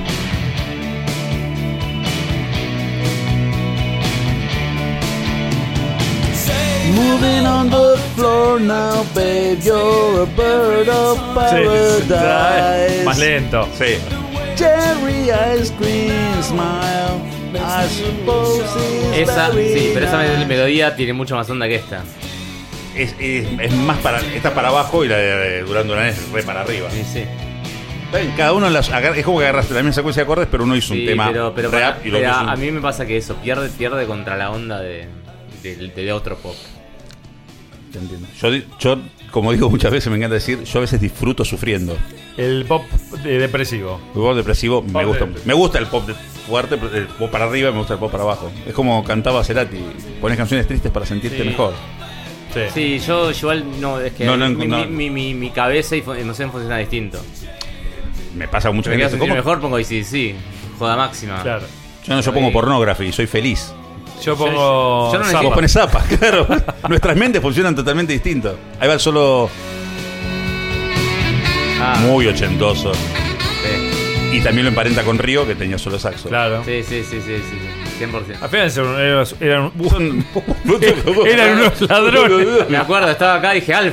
Moving on the floor now, babe, you're a bird of Sí, paradise. más lento. Sí. Cherry ice cream smile. I suppose it's Esa, very sí, pero esa nice. melodía tiene mucho más onda que esta. Es, es, es más para... Esta para abajo y la de Duran Duran es re para arriba. Sí, sí. Está bien, cada uno las agarra, es como que agarraste la misma secuencia de acordes, pero uno hizo un Sí, tema pero, pero, rap para- y lo pero otro a, es un- a mí me pasa que eso, pierde, pierde contra la onda de, de, de otro pop. Te entiendo. Yo, di- yo, como digo muchas veces, me encanta decir, yo a veces disfruto sufriendo. El pop de- depresivo. El pop depresivo me Pop gusta. de- Me gusta el pop de- fuerte, pero el pop para arriba, me gusta el pop para abajo. Es como cantaba Cerati, pones canciones tristes para sentirte Sí. mejor. Sí. Sí, yo igual no, es que No, no, mi, no. mi, mi, mi, mi cabeza y fu- emoción funciona distinto. Me pasa mucho. Si me quiero sentir ¿Cómo? mejor, pongo I C D C, joda máxima. Claro. Yo no, yo pongo pornography y soy feliz. Yo pongo. yo no Zappa. Vos pones zapas, claro. Nuestras mentes funcionan totalmente distinto. Ahí va el solo Ah, muy ochentoso. sí. Y también lo emparenta con Río, que tenía solo saxo. Claro. Sí, sí, sí, sí, sí, sí, cien por ciento. Al final eran, eran, eran, Son- eran unos ladrones. Me acuerdo, estaba acá y dije, Alf.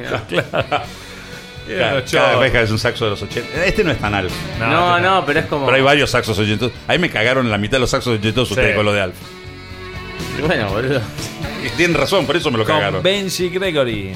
Eran Cada, unos cada chavos. vez que es un saxo de los ochenta. Este no es tan alto. No, no, pero es como... Pero hay varios saxos ochentosos. Ahí me cagaron la mitad de los saxos ochentosos ustedes Sí. con lo de Alf. Bueno, boludo. Y tienen razón, por eso me lo Con cagaron. Benji Gregory.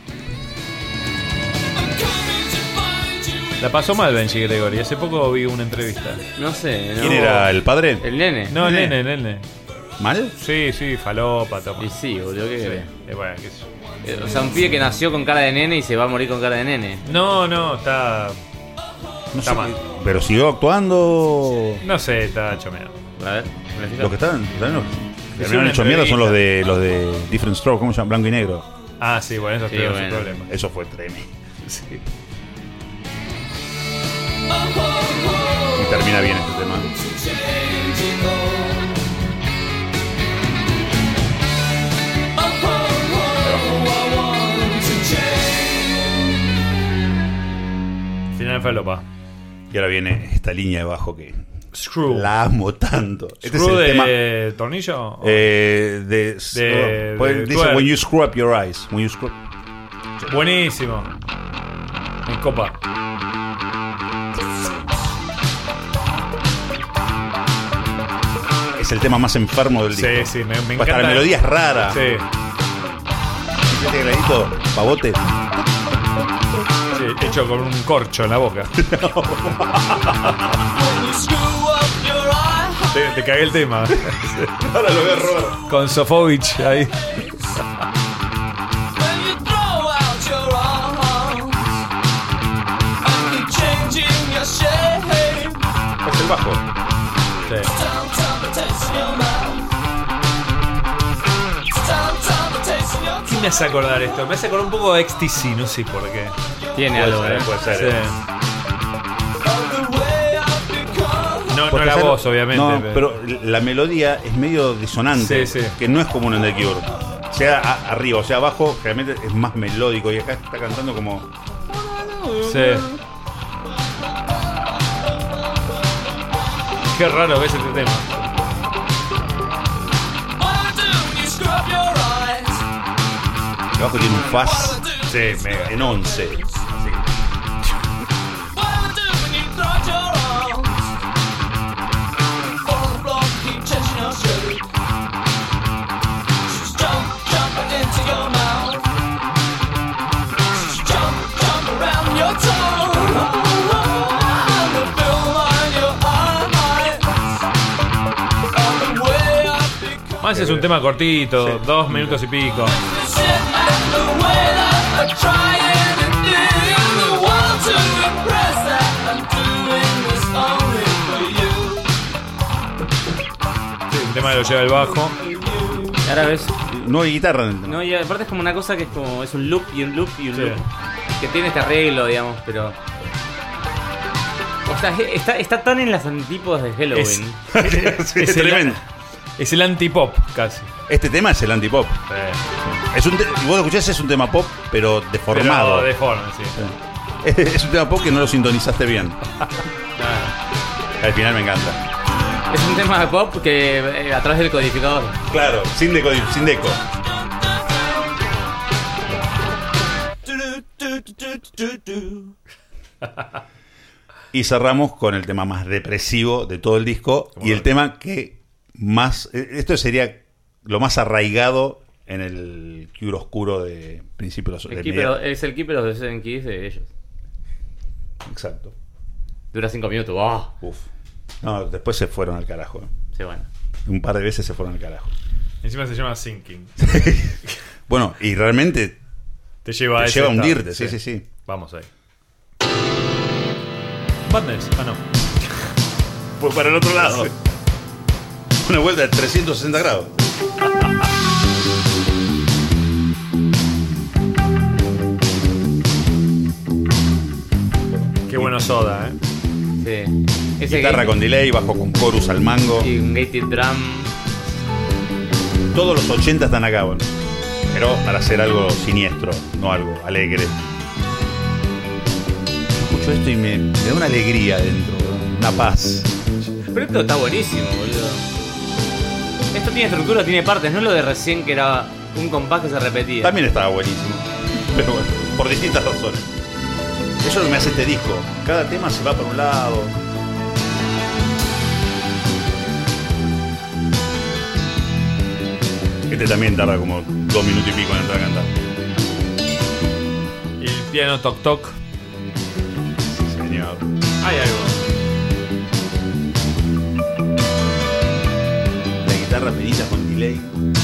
La pasó mal Benji Gregory. Hace poco vi una entrevista. No sé. ¿Quién no. era el padre? El nene. No, Nene. nene, nene. ¿Mal? Sí, sí, falopa, toma. Y sí, boludo, ¿qué Sí. querés? Eh, bueno, qué sé yo. Eh, O sea, un pibe que nació con cara de nene y se va a morir con cara de nene. No, no, está. No Está sé. mal. Pero siguió actuando. No sé, está chomeado. A ver, ¿me fijas? Los que están. ¿saben los- que Hicieron terminaron hecho mierda son entrevista. los de los de Different Stroke, ¿cómo se llama? Blanco y negro. Ah, sí, bueno, eso Sí, es bueno. su problema. Eso fue tremendo. Sí. Y termina bien este tema. Final falopa. Y ahora viene esta línea de bajo que Screw. la amo tanto. Este es ¿Screw el de tema. tornillo? Eh, de, De- pues, de dice twerk. when you screw up your eyes. When you screw- Buenísimo. En copa. Es el tema más enfermo del disco. Sí, sí, me, me Hasta encanta. la melodía es rara. Sí. Este tecladito, pavote. Sí, hecho con un corcho en la boca. te, te cagué el tema. Ahora lo veo Robert. Con Sofovich ahí. Es el bajo. Sí. ¿Qué me hace acordar esto? Me hace acordar un poco de X T C, no sé por qué. Tiene Puede algo, ser, ¿eh? puede ser. Sí. eh. No, no Porque la sabe- voz, obviamente. No, pero la melodía es medio disonante. Sí, sí. Que no es común en The Cure. Sea a- arriba o sea abajo, realmente es más melódico. Y acá está cantando como. Sí. Qué raro que es este tema. Que abajo tiene un faz Sí, mega. en once. Así. Además es un tema cortito, sí. dos minutos y pico. Sí, un tema que lo lleva el bajo. Ahora ves. No hay guitarra en el tema. No, y aparte es como una cosa que es como. Es un loop y un loop y un Sí. loop. Que tiene este arreglo, digamos, pero. O sea, está, está tan en las antípodas de Halloween. Sí, Es es el- tremendo. Es el anti-pop, casi. Este tema es el antipop. Es un te- y vos lo escuchás, es un tema pop, pero deformado. Pero deforme, sí. Es un tema pop que no lo sintonizaste bien. Al final me encanta. Es un tema de pop que eh, a través del codificador. Claro, sin deco. Sin deco. Y cerramos con el tema más depresivo de todo el disco. Y el tema que más... Esto sería lo más arraigado en el Cure oscuro de principios de El Keeper, es el Keeper of the Seven Keys de ellos. Exacto. Dura cinco minutos. ¡Oh! Uf. No, después se fueron al carajo. Sí, bueno. Un par de veces se fueron al carajo. Encima se llama Sinking. Bueno, y realmente Te lleva a te ese lleva a estado. hundirte. Sí, sí, sí. Vamos ahí. Badness. Ah, no. Fue para el otro lado. Una vuelta de trescientos sesenta grados. Qué bueno Soda, eh. Sí. Ese Guitarra gate- con delay, bajo con chorus al mango. Y un gated drum. Todos los ochenta están acá, bueno. Pero para hacer algo siniestro, no algo alegre. Escucho esto y me, me da una alegría dentro, una paz. Pero esto está buenísimo, boludo. Esto tiene estructura, tiene partes. No es lo de recién que era un compás que se repetía. También estaba buenísimo. Pero bueno, por distintas razones. Eso es lo que me hace este disco. Cada tema se va por un lado. Este también tarda como dos minutos y pico en entrar a cantar. Y el piano toc toc. Señor. Hay algo. La guitarra penita con delay.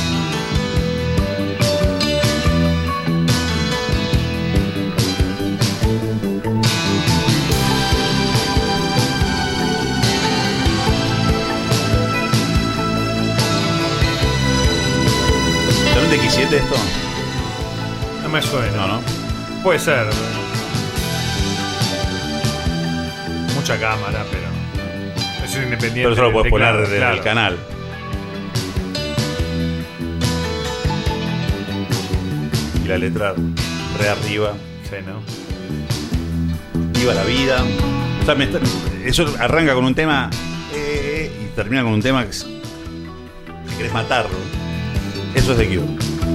¿Será un D X siete esto? No me suena. No, no. Puede ser. Mucha cámara, pero. Es independiente. Pero eso lo puedes del poner teclado, desde claro. el canal. Y la letra re arriba. Sí, ¿no? Viva la vida. O sea, me está- eso arranca con un tema eh, y termina con un tema que, es- que querés matarlo. Eso es de Cure.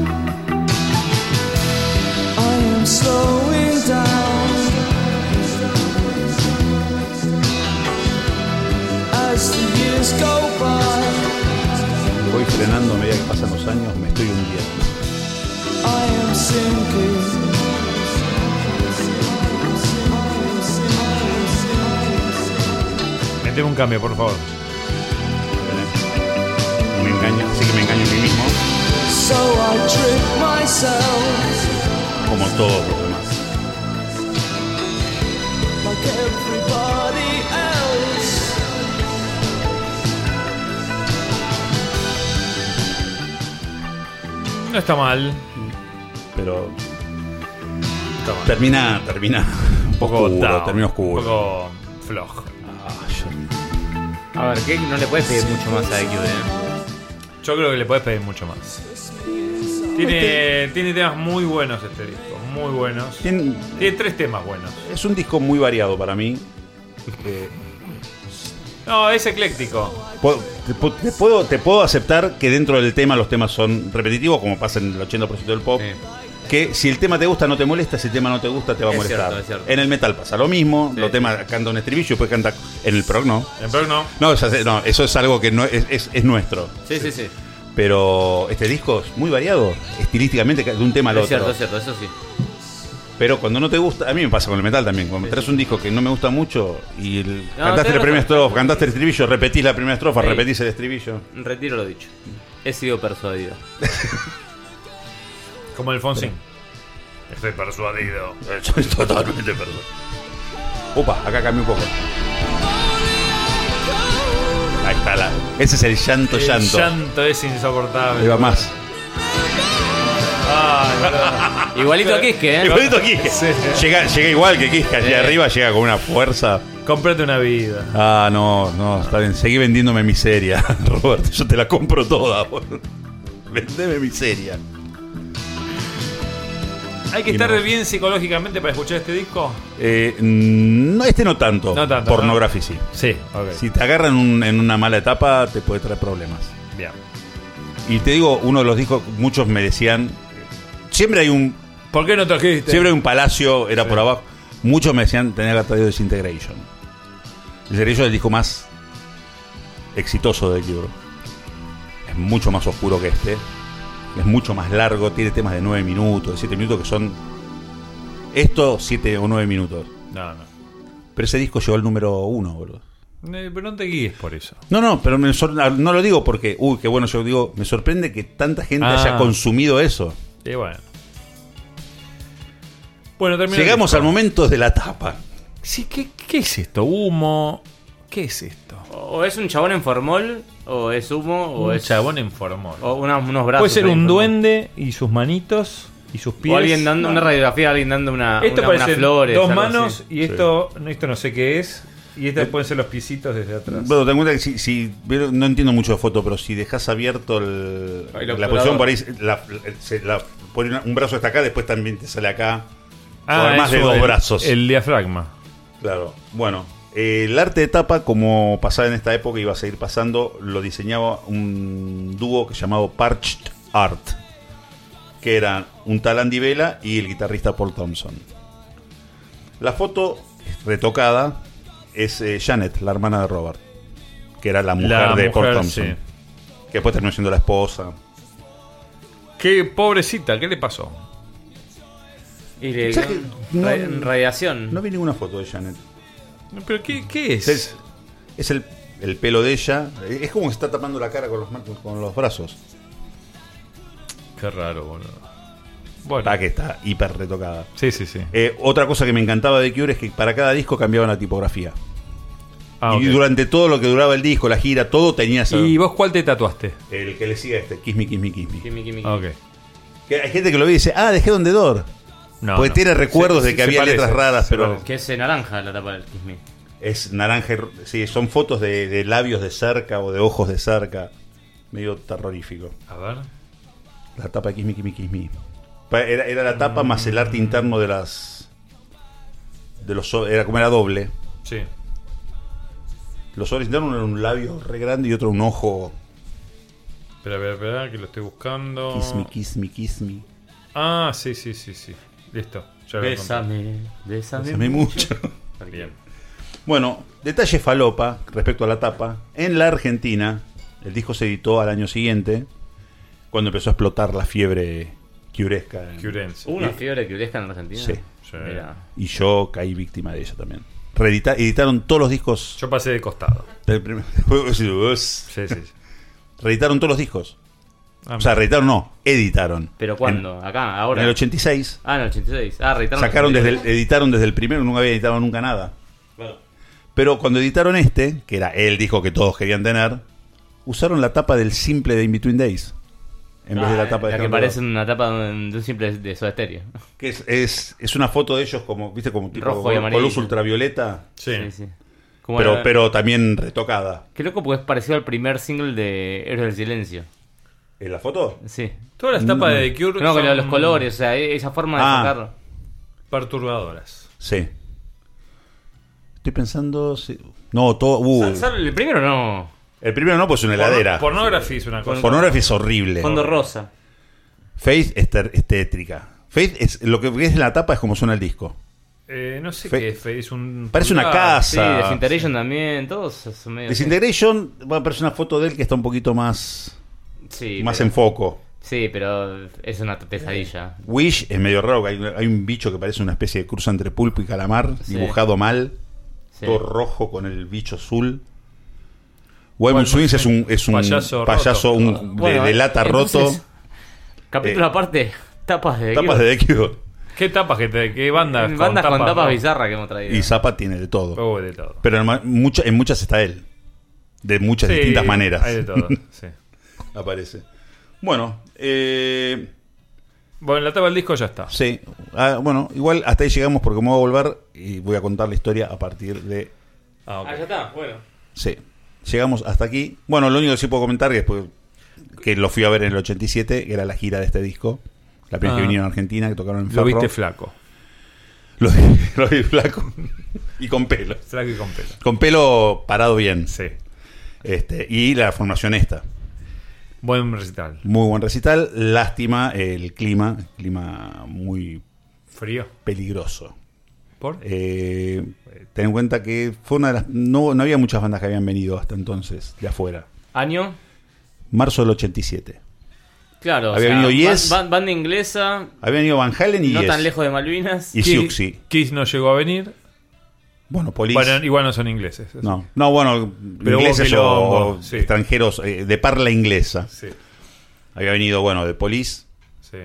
I am slowing down as the years go by. Voy frenando a medida que pasan los años, me estoy hundiendo. I am sinking. Meteme un cambio, por favor. Me engaño, así que me engaño a mí mismo, So I trick myself como todos los demás. like everybody else. No está mal. Pero Está mal. termina, termina un poco oscuro, down, termina oscuro. Un poco flojo. Ah, yo- A ver, ¿qué? No le puedes pedir mucho más a The Cure, ¿eh? Yo creo que le puedes pedir mucho más. Tiene, tiene temas muy buenos este disco. Muy buenos. Tien- Tiene tres temas buenos. es un disco muy variado para mí. Eh, No, es ecléctico. puedo- te, pu- te puedo, te puedo aceptar que dentro del tema los temas son repetitivos, como pasa en el ochenta por ciento del pop. Sí. Que si el tema te gusta no te molesta, si el tema no te gusta te va a Es molestar. cierto, es cierto. En el metal pasa lo mismo, Sí. los temas canta un estribillo y después canta en el prog no. En Berg no. No, eso es, no, eso es algo que no es, es, es nuestro. Sí, sí, sí. Pero este disco es muy variado, estilísticamente, de un tema al Es otro. cierto, es cierto, eso sí. Pero cuando no te gusta, a mí me pasa con el metal también. Cuando traes un disco que no me gusta mucho y el- No, cantaste tenés la primera razón. estrofa, cantaste el estribillo, repetís la primera estrofa, Sí. repetís el estribillo. Retiro lo dicho. He sido persuadido. Como Alfonsín. Estoy persuadido. Estoy totalmente perdido. Upa, acá cambió un poco. Ahí está la. Ese es el llanto, El llanto. llanto es insoportable. Ahí va más. Ay, verdad. Igualito a Kiske, ¿eh? Igualito aquí. Llega, llega igual que Kiske allá Sí. arriba, llega con una fuerza. Cómprate una vida. Ah, no, no, está bien. Seguí vendiéndome miseria, Roberto. Yo te la compro toda, boludo. Vendeme miseria. ¿Hay que Y estar no. bien psicológicamente para escuchar este disco? Eh, no, este no tanto. No tanto, Pornography sí. Sí, ok. Si te agarran un- en una mala etapa, te puede traer problemas. Bien. Y te digo, uno de los discos, muchos me decían. Siempre hay un. ¿Por qué no trajiste? Siempre hay un palacio, era Sí. por abajo. Muchos me decían tener que haber traído Disintegration. Disintegration es el disco más exitoso de Cure. Es mucho más oscuro que este. Es mucho más largo, tiene temas de nueve minutos, de siete minutos que son. Esto, siete o nueve minutos. No, no. Pero ese disco llegó al número uno, boludo. Eh, Pero no te guíes por eso. No, no, pero me sor- no lo digo porque, uy, qué bueno, yo digo, me sorprende que tanta gente Ah. haya consumido eso. Y bueno. Bueno, termina el Llegamos disco. al momento de la tapa. Sí, ¿qué, ¿qué es esto? ¿Humo? ¿Qué es esto? O es un chabón en formol, o es humo, o Un es chabón en formol. o una- unos brazos. Puede ser ahí un en formol. duende y sus manitos y sus pies. O alguien dando una radiografía, alguien dando una, Esto una, parece unas flores. dos algo manos así. y esto, no, esto no sé qué es. Y estos pueden ser los pisitos desde atrás. Bueno, ten en cuenta que si, si- no entiendo mucho de foto, pero si dejas abierto el, Ahí la lo posición obturador. por ahí, la, se- la- pone una- un brazo está acá, después también te sale acá. Ah, Con más de eso, dos el- brazos. El diafragma. Claro. Bueno, eh, el arte de tapa, como pasaba en esta época, iba a seguir pasando, lo diseñaba un dúo que llamado Parched Art, que eran un tal Andy Vela y el guitarrista Paul Thompson. La foto retocada es eh, Janet, la hermana de Robert, que era la mujer La de Paul mujer, Thompson, sí. que después terminó siendo la esposa. Qué pobrecita, ¿qué le pasó? Y le ¿Sabes que no- ra- radiación. No vi ninguna foto de Janet. ¿Pero qué, qué es? Es, es el, el pelo de ella. Es como que se está tapando la cara con los, man- con los brazos. Qué raro, boludo. Bueno, Está que está hiper retocada. sí, sí, sí. Eh, otra cosa que me encantaba de Cure es que para cada disco cambiaban la tipografía. Ah, y ok. durante todo lo que duraba el disco, la gira, todo tenía esa- ¿Y vos cuál te tatuaste? el que le sigue a este, Kiss Me, Kiss Me, Kiss Me. Kimi, kimi, Ok. Que hay gente que lo ve y dice, ah, dejé donde Door. No, Porque no. tiene recuerdos Se- de que se había parece, letras raras, se pero parece. Que es eh, naranja la tapa del Kiss Me. es naranja. y ro- Sí, son fotos de, de labios de cerca o de ojos de cerca. Medio terrorífico. A ver. La tapa de Kiss Me, Kiss Me, Kiss Me. Pa- Era, era la tapa más el arte interno de las. De los so- era como era doble. Sí. Los sobres internos uno era un labio re grande y otro un ojo. Espera, espera, espera, que lo estoy buscando. Kiss me, kiss me, kiss me. Ah, sí, sí, sí, sí. Listo. Ya lo encontré. Bésame, bésame. Bésame mucho. Bien. Bueno, detalle falopa respecto a la tapa. En la Argentina, el disco se editó al año siguiente, cuando empezó a explotar la fiebre curesca. en- Curense. ¿Hubo una fiebre que en Argentina? Sí. Sí. Mira. Y yo caí víctima de ella también. Reedita- editaron todos los discos. Yo pasé de costado. del primer- Sí, sí, sí. Reeditaron todos los discos. Ah, O sea, reeditaron no, editaron. ¿Pero cuándo? ¿Acá? En, ¿Ahora? en el ochenta y seis. Ah, en el ochenta y seis. Ah, reeditaron Sacaron el desde ochenta y el, editaron desde el primero, nunca había editado nunca nada. Pero cuando editaron este, que era el disco que todos querían tener, usaron la tapa del simple de In Between Days. En vez de la tapa de La que Count parece Down. una tapa de un de un simple de Soda Stereo. Que es, es, es una foto de ellos como, viste, como tipo Rojo y con- amarillo. con luz ultravioleta, Sí. Sí, sí. Como pero, la- pero también retocada. Qué loco porque es parecido al primer single de Héroes del Silencio. ¿En la foto? Sí. Todas las tapas de The Cure No, con son los colores, o sea, esa forma de Ah. sacarlo. perturbadoras. Sí. Estoy pensando... si- No, todo... uh, Sal- sal- el primero no. el primero no, pues es una heladera. Porno- Pornography es una cosa. Pornography es horrible. Fondo rosa. Faith es, ter- es tétrica. Faith es lo que es la tapa es como suena el disco. Eh, no sé Fe- qué es. Es un. Parece una pulgar. Sí, casa. Desintegration también, todos son medio. Disintegration, bueno, parece una foto de él que está un poquito más, Sí, más pero, en foco. sí, pero es una pesadilla. Wish es medio raro, que hay, hay un bicho que parece una especie de cruza entre pulpo y calamar, Sí. dibujado mal, Sí. todo rojo con el bicho azul. Wild Wild Swings es un, es un payaso payaso, roto. un, Bueno, de, de lata entonces, roto. Capítulo Eh, aparte, tapas de Tapas de The Cure. ¿Qué tapas que te, qué bandas bandas con tapas no? bizarras que hemos traído. Y Zappa tiene de todo. Oh, de todo. Pero en, ma- mucha- en muchas está él. De muchas Sí, distintas maneras. Hay de todo, sí. Aparece. Bueno, eh, Bueno, la tapa del disco ya está. sí. Ah, bueno, igual hasta ahí llegamos porque me voy a volver y voy a contar la historia a partir de... Ah, ok. Ah, ya está, bueno. Sí. Llegamos hasta aquí. Bueno, lo único que sí puedo comentar que después que lo fui a ver en el ochenta y siete, que era la gira de este disco. La primera Ah. que vinieron a Argentina, que tocaron en Lo Ferro. viste flaco. Lo vi, lo vi flaco. Y con pelo. Flaco y con pelo. Con pelo parado bien. Sí. Este, y la formación esta. Buen recital. Muy buen recital. Lástima el clima. El clima muy Frío. peligroso. ¿Por? Eh, ten en cuenta que fue una de las. No, no había muchas bandas que habían venido hasta entonces de afuera. ¿Año? Marzo del ochenta y siete. Claro, Había o sea, venido ban- Yes. ban- banda inglesa, Había venido Van Halen y no Yes. tan lejos de Malvinas. Y Kiss- Siouxsie. Kiss no llegó a venir. Bueno, Police. Bueno, igual no son ingleses. eso. no, no, bueno, Pero ingleses hubo o, quilombo, o sí. extranjeros eh, de parla inglesa. Sí. Había venido, bueno, de Police, Sí.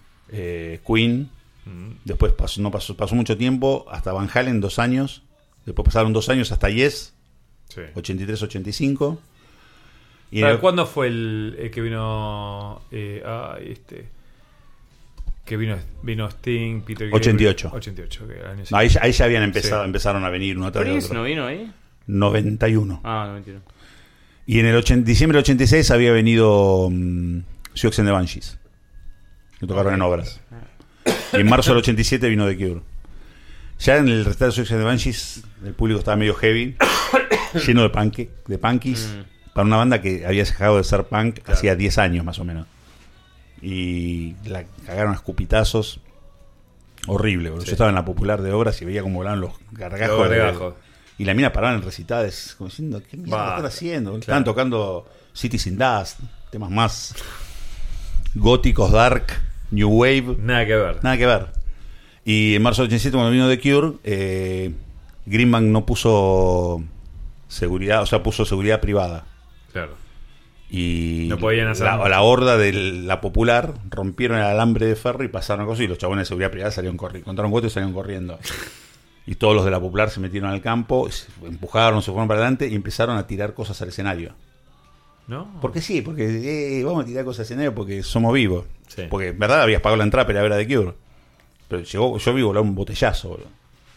eh, Queen. Mm. Después pasó, no pasó, pasó mucho tiempo hasta Van Halen, dos años. Después pasaron dos años hasta Yes, Sí. ochenta y tres ochenta y cinco. Y en ¿Para el- ¿Cuándo fue el, el que vino? Eh, ah, este. Que vino, vino Sting, Peter Gabriel? ochenta y ocho. ochenta y ocho, que el año No, ahí, ya- ahí ya habían empezado, Sí. empezaron a venir uno tras de ¿Prince otro. no vino ahí? noventa y uno. Ah, no, mentira. Y en el ochenta diciembre del ochenta y seis había venido um, Siouxsie and the Banshees, que tocaron en obras. Y en marzo del ochenta y siete vino The Cure. Ya en el recital de Siouxsie and the Banshees el público estaba medio heavy, lleno de punk, de punkies, Mm. para una banda que había dejado de ser punk hacía diez años más o menos. Y la cagaron a escupitazos. Horrible, boludo. Sí. Yo estaba en la popular de obras y veía cómo volaban los gargajos. Los de- gargajos. y la mina paraban en recitales, como diciendo, ¿qué mierda Basta, están haciendo? claro. Estaban tocando Cities in Dust, temas más góticos, dark, new wave, Nada que ver. nada que ver. Y en marzo del ochenta y siete, cuando vino The Cure, eh, Greenbank no puso seguridad, o sea, puso seguridad privada. Claro. Y No podían hacer la, nada. la horda de la popular rompieron el alambre de ferro y pasaron cosas y los chabones de seguridad privada salieron corriendo, contaron cuatro y salieron corriendo. Y todos los de la popular se metieron al campo, se empujaron, se fueron para adelante y empezaron a tirar cosas al escenario. ¿No? Porque sí, porque eh, vamos a tirar cosas al escenario porque somos vivos. Sí. Porque en verdad habías pagado la entrada para ir a ver a The Cure. Pero llegó, yo vi volar un botellazo, boludo,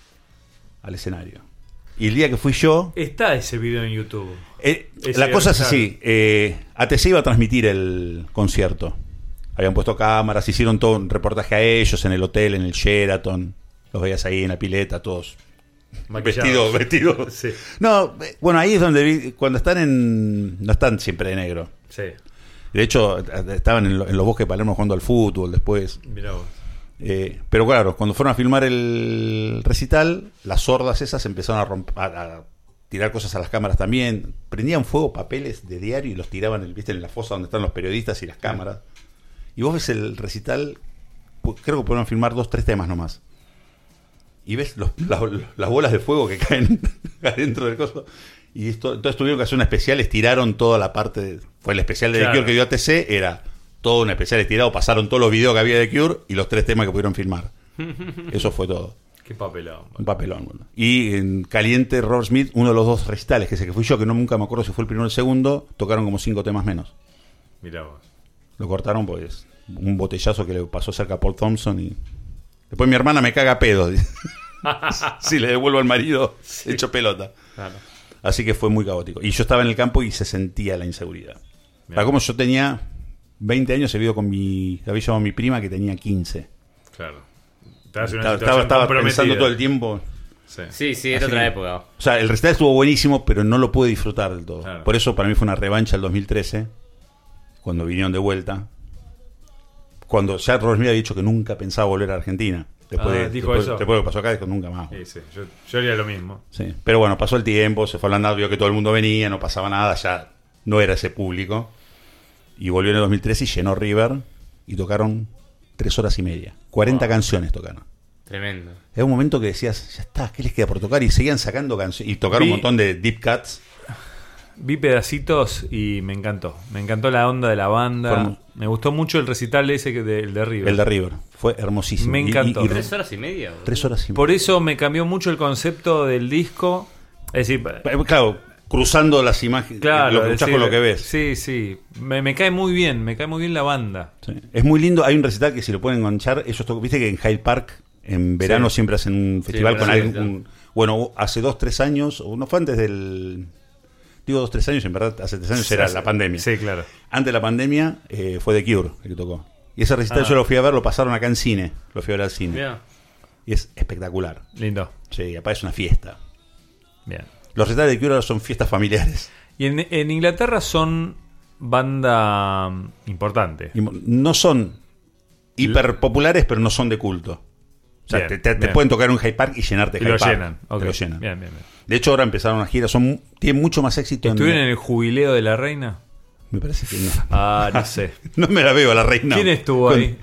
al escenario. Y el día que fui yo, Está ese video en YouTube. eh, Ese la cosa es recital. así, eh, A T C iba a transmitir el concierto. Habían puesto cámaras, hicieron todo un reportaje a ellos en el hotel, en el Sheraton. Los veías ahí en la pileta, todos vestidos, Maquillados. vestidos. Sí. No, eh, bueno, ahí es donde vi, cuando están en... No están siempre de negro. Sí. De hecho, eh, estaban en, lo- en los bosques de Palermo jugando al fútbol después. Mirá vos. Eh, pero claro, cuando fueron a filmar el recital, las sordas esas empezaron a, romp- a, a tirar cosas a las cámaras también. Prendían fuego papeles de diario y los tiraban en, ¿viste? en la fosa donde están los periodistas y las cámaras. Y vos ves el recital, pu- creo que pudieron filmar dos, tres temas nomás. Y ves los- las, las bolas de fuego que caen adentro del coso. Y esto, entonces tuvieron que hacer una especial, estiraron toda la parte. De, fue el especial de Claro. The Cure que dio A T C, era todo un especial estirado. Pasaron todos los videos que había de The Cure y los tres temas que pudieron filmar. Eso fue todo. Qué papelón. Un papelón. Bueno. Y en caliente, Robert Smith, uno de los dos recitales, que ese que fui yo, que no nunca me acuerdo si fue el primero o el segundo, tocaron como cinco temas menos. Mirá vos. Lo cortaron pues un botellazo que le pasó cerca a Paul Thompson y después mi hermana me caga a pedo. Si le devuelvo al marido hecho pelota. Claro. Así que fue muy caótico. Y yo estaba en el campo y se sentía la inseguridad. Mirá. Para como yo tenía veinte años, he vivido con mi... Había llamado a mi prima que tenía quince. Claro. Estabas en una Estaba, situación estaba, estaba comprometida. pensando todo el tiempo. Sí. Sí, sí, era Así otra que- época. O sea, el recital estuvo buenísimo, pero no lo pude disfrutar del todo. Claro. Por eso para mí fue una revancha el dos mil trece, cuando vinieron de vuelta. Cuando ya Robert Smith había dicho que nunca pensaba volver a Argentina. Después, Ah, de, dijo después, eso. después de lo que pasó acá, dijo nunca más. Sí, sí. Yo, yo haría lo mismo. Sí. Pero bueno, pasó el tiempo, se fue hablando, vio que todo el mundo venía, no pasaba nada, ya no era ese público. Y volvió en el dos mil trece y llenó River y tocaron tres horas y media. cuarenta Wow. canciones tocaron. Tremendo. Era un momento que decías, ya está, ¿qué les queda por tocar? Y seguían sacando canciones. Y tocaron Vi- un montón de deep cuts. vi pedacitos y me encantó. Me encantó la onda de la banda. Form- Me gustó mucho el recital ese que de, el de River. El de River. Fue hermosísimo. Me Y- y- encantó. y- ¿Tres horas y media? boludo? Tres horas y Por media. eso me cambió mucho el concepto del disco. Es decir, Eh, Claro, cruzando las imágenes. claro, Lo que escuchás es con decir, lo que ves. Sí, sí. Me, me cae muy bien, me cae muy bien la banda. Sí. Es muy lindo. Hay un recital que si lo pueden enganchar, ellos tocan. Viste que en Hyde Park, en verano, Sí. siempre hacen un festival con verano, algún. un- bueno, hace dos, tres años, o no fue antes del. Digo dos, tres años, en verdad, hace tres años era la pandemia. Sí, claro. Antes de la pandemia eh, fue The Cure el que tocó. Y ese recital Ah. yo lo fui a ver, lo pasaron acá en cine. Lo fui a ver al cine. Mirá. Y es espectacular. Lindo. Sí, aparte es una fiesta. Bien. Los recitales de Cure ahora son fiestas familiares. Y en, en Inglaterra son banda mm, importante. Y mo- no son hiper populares, pero no son de culto. O sea, Bien, te, te- te bien. pueden tocar en un Hyde Park y llenarte Y Hyde lo Park. llenan. Te ok. lo llenan. Bien, bien, bien. De hecho, ahora empezaron una gira. Son, tienen mucho más éxito. en- ¿Estuvieron en el jubileo de la reina? Me parece que no. Ah, no sé. No me la veo a la reina. ¿Quién estuvo Con- ahí?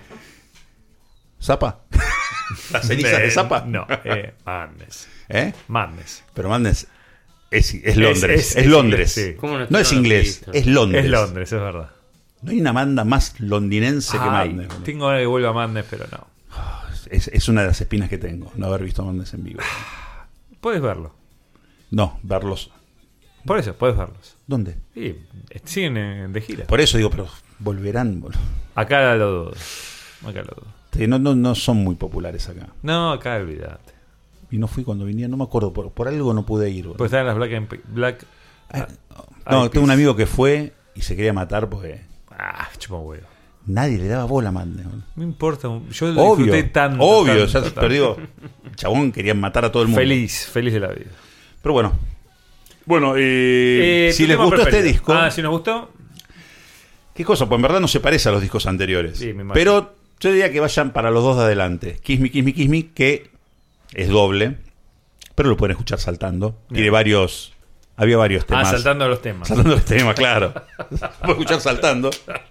¿Zapa? ¿Las cenizas de Eh, Zapa? No, eh, Madness. ¿Eh? Madness. Pero Madness es, es Londres. Es, es- es Londres. inglés, sí. ¿Cómo no No es estuvieron inglés, los es Londres. Es Londres, es verdad. No hay una banda más londinense que Ay, Madness. boludo. tengo ganas de que vuelva Madness, pero no. Es, es una de las espinas que tengo, no haber visto a Madness en vivo. Puedes verlo. No, verlos. Por eso, puedes verlos. ¿Dónde? Sí, siguen en- de gira. Por eso digo, pero volverán. boludo. Acá lo dudo. Acá lo dudo. Sí, No, no, no son muy populares acá. No, acá olvídate. Y no fui cuando vinieron, no me acuerdo, por, por algo no pude ir. boludo. Pues están en las Black, and- Black Ah, ah, no, Eyed tengo un Peas. amigo que fue y se quería matar porque Ah, chupa huevo. nadie le daba bola a Madness. boludo. No importa. Yo lo Obvio, disfruté tanto. obvio, tanto, ya, tanto. pero digo, el chabón quería matar a todo el mundo. Feliz, feliz de la vida. Pero bueno. Bueno, eh, Eh, si tu les tema gustó preferido. este disco, Ah, si nos gustó. ¿qué cosa? Pues en verdad no se parece a los discos anteriores. Sí, me imagino. Pero yo diría que vayan para los dos de adelante. Kiss Me, Kiss Me, Kiss Me, que es doble, pero lo pueden escuchar saltando. Tiene varios... Había varios Ah, temas. saltando a los temas. Saltando los temas, claro. Puedo escuchar saltando.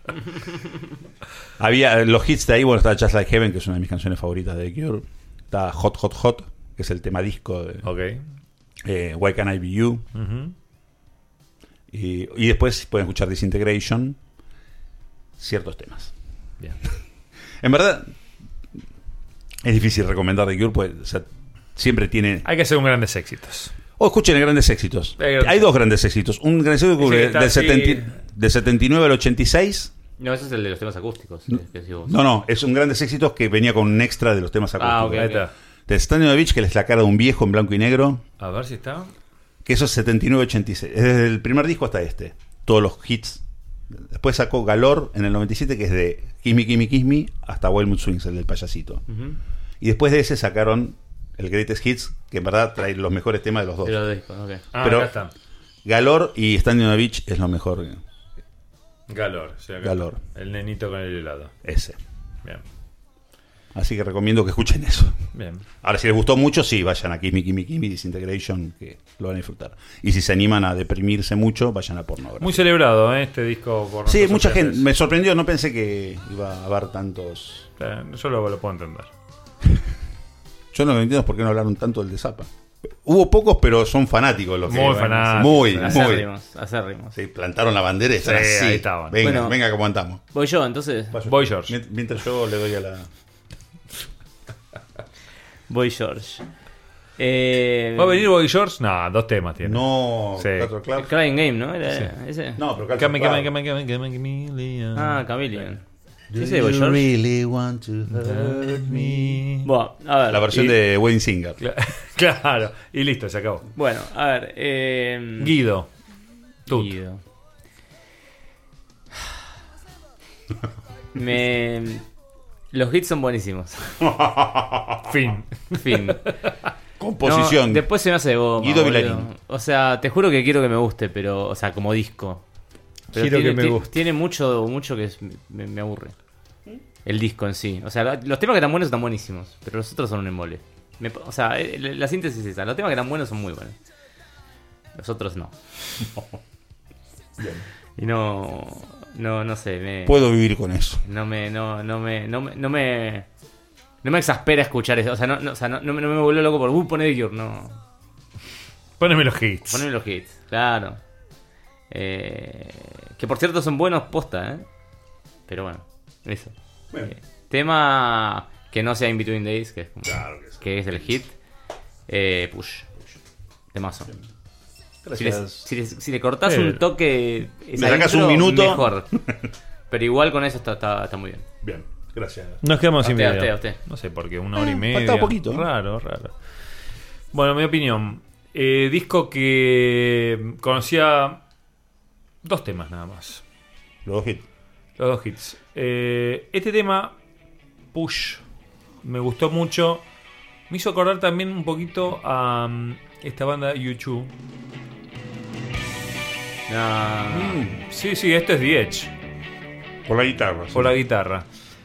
Había los hits de ahí, bueno, está Just Like Heaven, que es una de mis canciones favoritas de The Cure. Está Hot, Hot, Hot, que es el tema disco de Ok. eh, Why Can't I Be You. Ujú. Y, y después pueden escuchar Disintegration, ciertos temas. Bien. En verdad, es difícil recomendar The Cure, pues o sea, siempre tiene... Hay que hacer un grandes éxitos. O escuchen grandes éxitos. Hay grandes- Hay dos grandes éxitos. Un gran éxito que Ese que cubre está del, así- setenta, del setenta y nueve al ochenta y seis. No, ese es el de los temas acústicos. eh, que decís vos. No, no, es un grandes éxitos que venía con un extra de los temas acústicos. Ah, ok. Ahí está. De Standing on the Beach, que es la cara de un viejo en blanco y negro, A ver si está. que eso es setenta y nueve ochenta y seis. Es desde el primer disco hasta este. Todos los hits. Después sacó Galore en el noventa y siete, que es de Kiss Me, Kiss Me, Kiss Me, hasta Wild Mood Swings, el del payasito. Ujú. Y después de ese sacaron el Greatest Hits, que en verdad trae los mejores temas de los dos. De los discos, ok. Ah, Pero- acá está. Galore y Standing on the Beach es lo mejor. Galor. Sí, acá Galor. está. El nenito con el helado. Ese. Bien. Así que recomiendo que escuchen eso. Bien. Ahora, si les gustó mucho, sí, vayan a Kiss Me, Kiss Me, Kiss Me, Disintegration, que lo van a disfrutar. Y si se animan a deprimirse mucho, vayan a Pornography. Muy celebrado, ¿eh? Este disco por Sí, nuestros mucha gente. oyentes. Me sorprendió, no pensé que iba a haber tantos. Eh, Yo lo, lo puedo entender. Yo no lo entiendo por qué no hablaron tanto del de Zappa. Hubo pocos, pero son fanáticos los que. Muy fanáticos. Muy, muy. Acérrimos, acérrimos. Sí, plantaron la bandera y están Sí, así. ahí estaban. Venga, Bueno. venga que aguantamos. Voy yo, entonces. Voy, George. Mient- Mientras yo le doy a la. Voy George. Eh, ¿Va a venir Boy George? No, dos temas tiene. No, Sí. Culture Club. Crying Game, ¿no? Era Sí. ese. No, pero Culture Come, Club. come, come, come, come, Chameleon. Ah, Chameleon. Do ¿Ese de Boy you George? really want to Hurt me. Bueno, a ver. La versión y- de Wedding Singer. Cla- Claro, y listo, se acabó. Bueno, a ver. Eh, Guido. Tut. Guido. Me. Los hits son buenísimos. Fin. Fin. Composición. No, después se me hace goma. Guido boludo. Villarini. O sea, te juro que quiero que me guste, pero. O sea, como disco. Pero Quiero tiene, que me ti- guste. Tiene mucho, mucho que es- me, me aburre. El disco en sí. O sea, la- los temas que están buenos están buenísimos, pero los otros son un embole. Me- o sea, eh, la la síntesis es esa. Los temas que están buenos son muy buenos. Los otros no. Y no. No, no sé. Me, Puedo vivir con eso. no me. No, no me. No me. No me, no me exaspera escuchar eso. O sea, no, no, o sea, no, no me, no me vuelvo loco por. Uh, poné The Cure. No. Poneme los hits. Poneme los hits. Claro. Eh, que por cierto son buenos posta, ¿eh? Pero bueno, eso. Bueno. Eh, tema que no sea In Between Days, que es, como- Claro que sí. que es el hit. Eh, push. Temazo. Si le, Gracias. si, le, si le cortás Sí. un toque, esa Le sacás intro, un minuto. mejor. Pero igual con eso está, está, está muy bien. Bien, gracias. Nos quedamos A sin usted, a video. usted, a usted. No sé por qué, una hora y Eh, media. faltaba poquito, ¿eh? Raro, raro. Bueno, mi opinión. Eh, disco que conocía dos temas nada más. Los dos hits. Los dos hits. Eh, este tema, Push, me gustó mucho. Me hizo acordar también un poquito a um, esta banda U dos. No. Sí, sí, esto es The Edge. Por la guitarra. sí. Por la guitarra.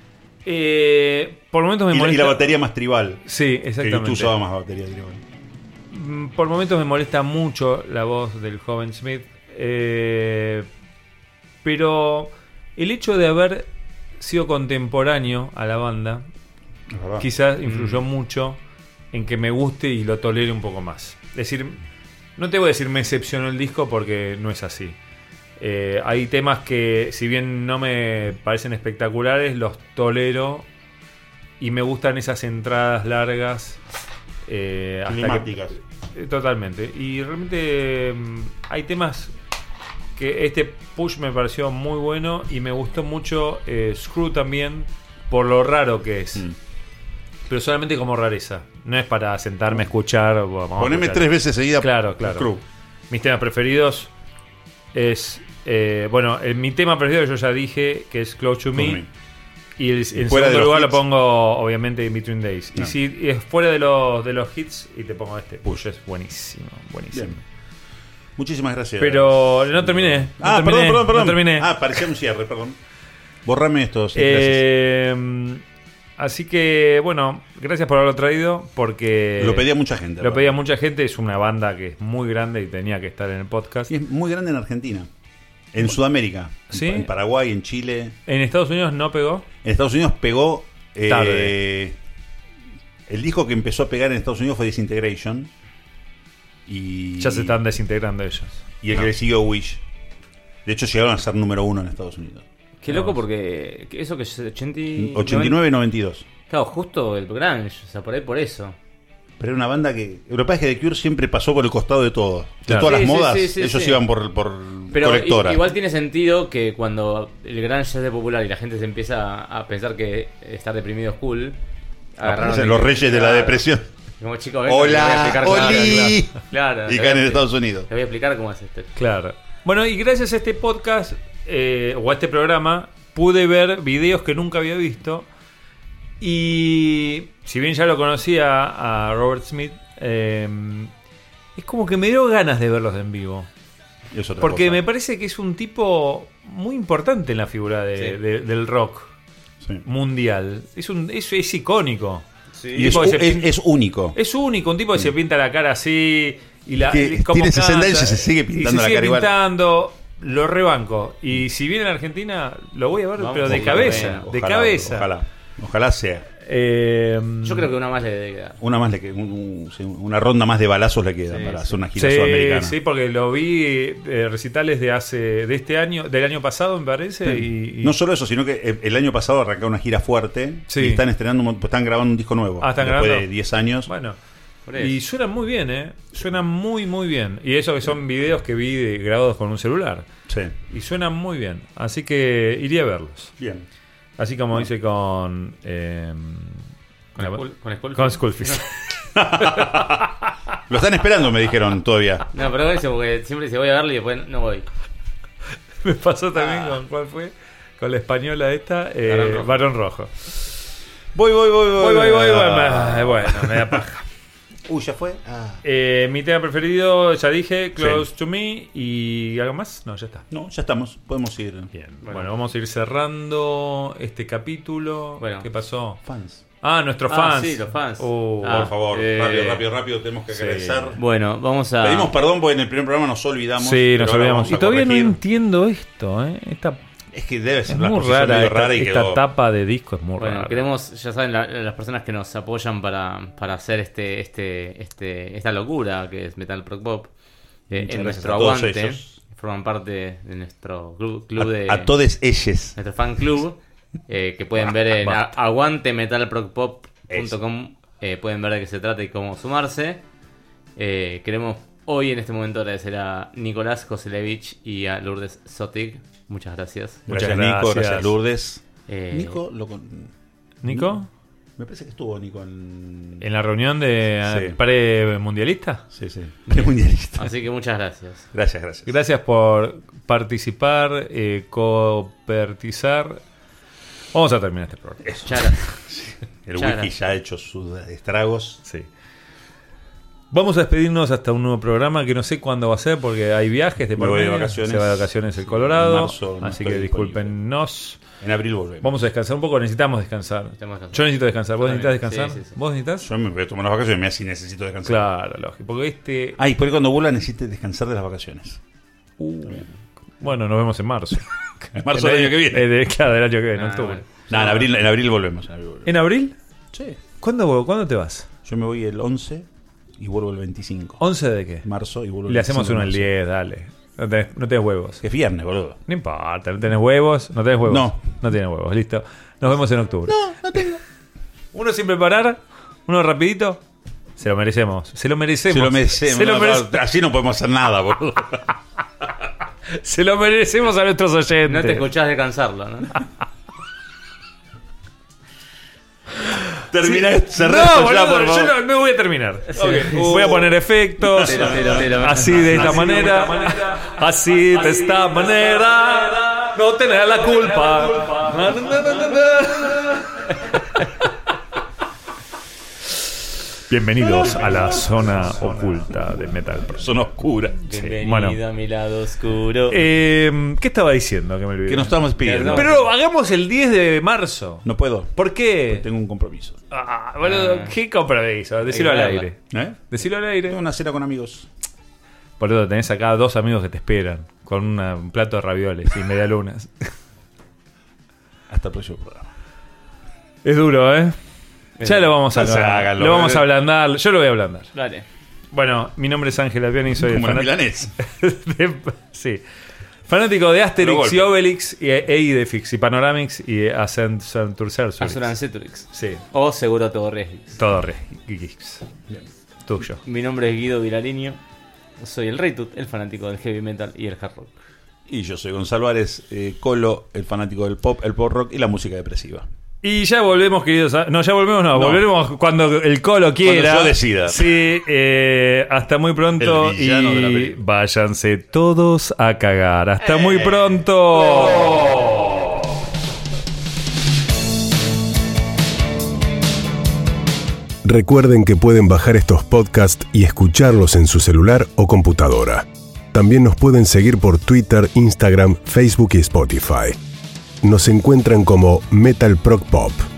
Eh, por momentos me Y, la- y molesta. la batería más tribal. Sí, Que exactamente. tú usabas más batería tribal. Mm, Por momentos me molesta mucho la voz del joven Smith. eh, pero el hecho de haber sido contemporáneo a la banda Es verdad. quizás influyó mucho en que me guste y lo tolere un poco más. Es decir, no te voy a decir me excepcionó el disco porque no es así. Eh, hay temas que, si bien no me parecen espectaculares, los tolero y me gustan esas entradas largas. Eh, hasta que- Cinemáticas. eh, Totalmente. Y realmente mm, hay temas que este Push me pareció muy bueno y me gustó mucho eh, Screw también por lo raro que es. Mm. Pero solamente como rareza. No es para sentarme a escuchar. o vamos a Poneme escuchar. tres veces seguida. Claro, claro. Screw. Mis temas preferidos es... eh, bueno, el- mi tema preferido yo ya dije que es Close to Me. Close to Me. Y el, en fuera de segundo los lugar lo hits. pongo obviamente In Between Days. No. Y si es fuera de los, de los hits y te pongo este. Push es buenísimo, buenísimo. Bien. Muchísimas gracias. Pero no terminé. No Ah, terminé, perdón, perdón, perdón. No terminé. Ah, parecía un cierre, perdón. Borrame estos. Eh, así que, bueno, gracias por haberlo traído. Porque Lo pedía mucha gente. lo ¿verdad? pedía mucha gente. Es una banda que es muy grande y tenía que estar en el podcast. Y es muy grande en Argentina. En Sudamérica. En- ¿Sí? En Paraguay, en Chile. En Estados Unidos no pegó. En Estados Unidos pegó. eh, Tarde. El disco que empezó a pegar en Estados Unidos fue Disintegration. Y, Ya se están desintegrando ellos. Y el No. que le siguió Wish. De hecho, llegaron a ser número uno en Estados Unidos. Qué loco porque que eso que es ochenta y- ochenta y nueve y noventa y dos. Claro, justo el grunge, o sea, por ahí por eso. Pero era una banda que. Lo que pasa es que The Cure siempre pasó por el costado de todo. De Claro. todas Sí, las sí, modas, sí, sí, ellos sí. iban por, por Pero colectora. i- igual tiene sentido que cuando el grunge ya es de popular y la gente se empieza a pensar que estar deprimido es cool. Aparecen los reyes de la depresión. Como chicos, vengan, les voy a Hola, explicar cómo- Oli. Claro, Y les voy a caen en expli- Estados Unidos. Les voy a explicar cómo es esto. Claro. Bueno, y gracias a este podcast eh, o a este programa pude ver videos que nunca había visto. Y si bien ya lo conocía a Robert Smith, eh, es como que me dio ganas de verlos en vivo. Y es otra Porque cosa. me parece que es un tipo muy importante en la figura de- Sí. de- del rock Sí. mundial. Es, un, es, es icónico. Y es, tipo que se es- pin- es único. Es único, un tipo que se pinta la cara así y la Que y cómo tiene sesenta años y canta, se sigue y pintando se la sigue cara igual. pintando, lo rebanco. Y si viene a Argentina, lo voy a ver, Vamos, pero de sí, cabeza, bueno, de Ojalá, cabeza. Ojalá. Ojalá sea. Eh, Yo creo que una más le debe quedar. Una más le queda, un- un- sí, una ronda más de balazos le queda Sí, para sí. hacer una gira sí, sudamericana. sí, porque lo vi eh, recitales de hace de este año, del año pasado me parece. Y, y- No solo eso, sino que el- el año pasado arrancó una gira fuerte Sí. y están estrenando, un mon- están grabando un disco nuevo. Ah, ¿están después grabando? de diez años. Bueno, Por eso. y suenan muy bien, ¿eh? Suenan muy, muy bien. Y eso que son videos que vi de- grabados con un celular. Sí. Y suenan muy bien. Así que iría a verlos. Bien. Así como hice con. eh, Con la- Skull- con Skullfist. con Skullfist. Lo están esperando, me dijeron todavía. No, pero eso, porque siempre se voy a verlo y después no voy. Me pasó también con. ¿Cuál fue? Con la española esta. eh, Barón Rojo. Barón Rojo. Voy, voy, voy, voy. Voy, voy, voy. voy, Ah. me- Bueno, me da paja. Uy, ya fue. Ah. Eh, mi tema preferido, ya dije, Close to Me. ¿Y algo más? No, ya está. No, ya estamos. Podemos ir. Bien. Bueno, Bueno. vamos a ir cerrando este capítulo. Bueno. ¿Qué pasó? Fans. Ah, nuestros Ah, fans. sí, los fans. Uh, Ah, Por favor, eh, rápido, rápido, rápido. Tenemos que sí. agradecer. Bueno, vamos a. Pedimos perdón porque en el primer programa nos olvidamos. sí, pero nos ahora olvidamos. vamos Y a todavía no corregir. entiendo esto, ¿eh? Esta Es que debe es ser una muy posición rara. medio Esta, rara y esta quedó. tapa de disco es muy Bueno, rara. queremos, ya saben, la- las personas que nos apoyan para, para hacer este, este, este, esta locura que es Metal Proc Pop. eh, Muchas en gracias nuestro a todos aguante. ellos. forman parte de nuestro club, club de... A, a todos ellos. Nuestro fan club, eh, que pueden ver en a- aguante metal prog pop punto com. Eh, pueden ver de qué se trata y cómo sumarse. Eh, queremos hoy en este momento agradecer a Nicolás Joselevich y a Lourdes Sotig. Muchas gracias. Muchas Gracias, Nico. gracias. Gracias, Lourdes. Eh, Nico, lo con... ¿Nico? Me parece que estuvo Nico en... ¿En la reunión de Sí. eh, pre-mundialista? Sí, sí. Mundialista. Así que muchas gracias. Gracias, gracias. Gracias por participar, eh, coopertizar. Vamos a terminar este programa. Eso. Muchas gracias. El Muchas wiki gracias. ya ha hecho sus estragos. Sí. Vamos a despedirnos hasta un nuevo programa que no sé cuándo va a ser porque hay viajes de Me por voy de medio. vacaciones. Se va de vacaciones el Colorado. En marzo no así estoy que disponible. discúlpenos. En abril volvemos. Vamos a descansar un poco. Necesitamos descansar. Necesitamos descansar. Yo necesito descansar. ¿Vos Yo necesitas también. descansar? Sí, sí, sí. ¿Vos necesitas? Yo me voy a tomar las vacaciones, me si necesito descansar. Claro, lógico. Porque este. Ah, y por ahí cuando vuelva necesite descansar de las vacaciones. Uh, bueno, nos vemos en marzo. En marzo del año que viene. Eh, de- claro, del año que viene, Ah, octubre. bueno. No, en abril, en abril volvemos. En abril volvemos. ¿En abril? Sí. ¿Cuándo, ¿Cuándo te vas? Yo me voy el once y vuelvo el veinticinco. ¿once de qué? Marzo y vuelvo el Le hacemos veinticinco uno de el marzo. diez, dale. No tenés, no tenés huevos. Que es viernes, boludo. No importa, no tenés huevos. No tenés huevos. No. No tienes huevos, listo. Nos vemos en octubre. No, no tengo. Uno sin preparar, uno rapidito. Se lo merecemos. Se lo merecemos. Se lo merecemos. Se lo, No, merece- no, así no podemos hacer nada, boludo. se lo merecemos a nuestros oyentes. No te escuchás descansarlo, ¿no? Termina Sí. esto, cerrá No, esto boludo, ya, por favor. yo no, no voy a terminar. Sí. Ok, Voy a poner efectos. Tiro, tiro, tiro. Así de esta manera. Así de esta manera. No tenés la culpa. Na, na, na, na, na. Bienvenidos a la zona oculta de Metal Pro. Son oscuras. Bienvenido bueno. a mi lado oscuro. Eh, ¿Qué estaba diciendo? Que me olvidé. Que nos estamos pidiendo. Pero hagamos el diez de marzo. No puedo. ¿Por qué? Tengo un compromiso. Ah, boludo, Ah. ¿qué compromiso? Decilo al Hay que aire. ¿Eh? Decilo al Tengo aire. una cena con amigos. Boludo, tenés acá dos amigos que te esperan con una- un plato de ravioles y medialunas. Hasta el próximo programa. Es duro, ¿eh? Ya lo vamos a No se ablandar. háganlo, Lo vamos eh. a ablandar. Yo lo voy a ablandar. Dale. Bueno, mi nombre es Ángel Albiani y soy Como el la fanat- milanesa. de- sí. Fanático de Pero Asterix golpe. y Obelix y Eidefix y Panoramix y Ascent Santurcer. Asuran Ceturix. Sí, O Seguro Todo Regis. todo re geeks. Tuyo. Mi nombre es Guido Vilariño. Soy el Rey Tut, el fanático del heavy metal y el hard rock. Y yo soy Gonzalo Ares, eh, Colo, el fanático del pop, el pop rock y la música depresiva. Y ya volvemos, queridos. a- No, ya volvemos, no. No. Volvemos cuando el Colo quiera. yo decida. Sí, eh, hasta muy pronto. El villano de la Y película. váyanse todos a cagar. Hasta muy pronto. Recuerden que pueden bajar estos podcasts y escucharlos en su celular o computadora. También nos pueden seguir por Twitter, Instagram, Facebook y Spotify. Nos encuentran como Metal Prog Pop.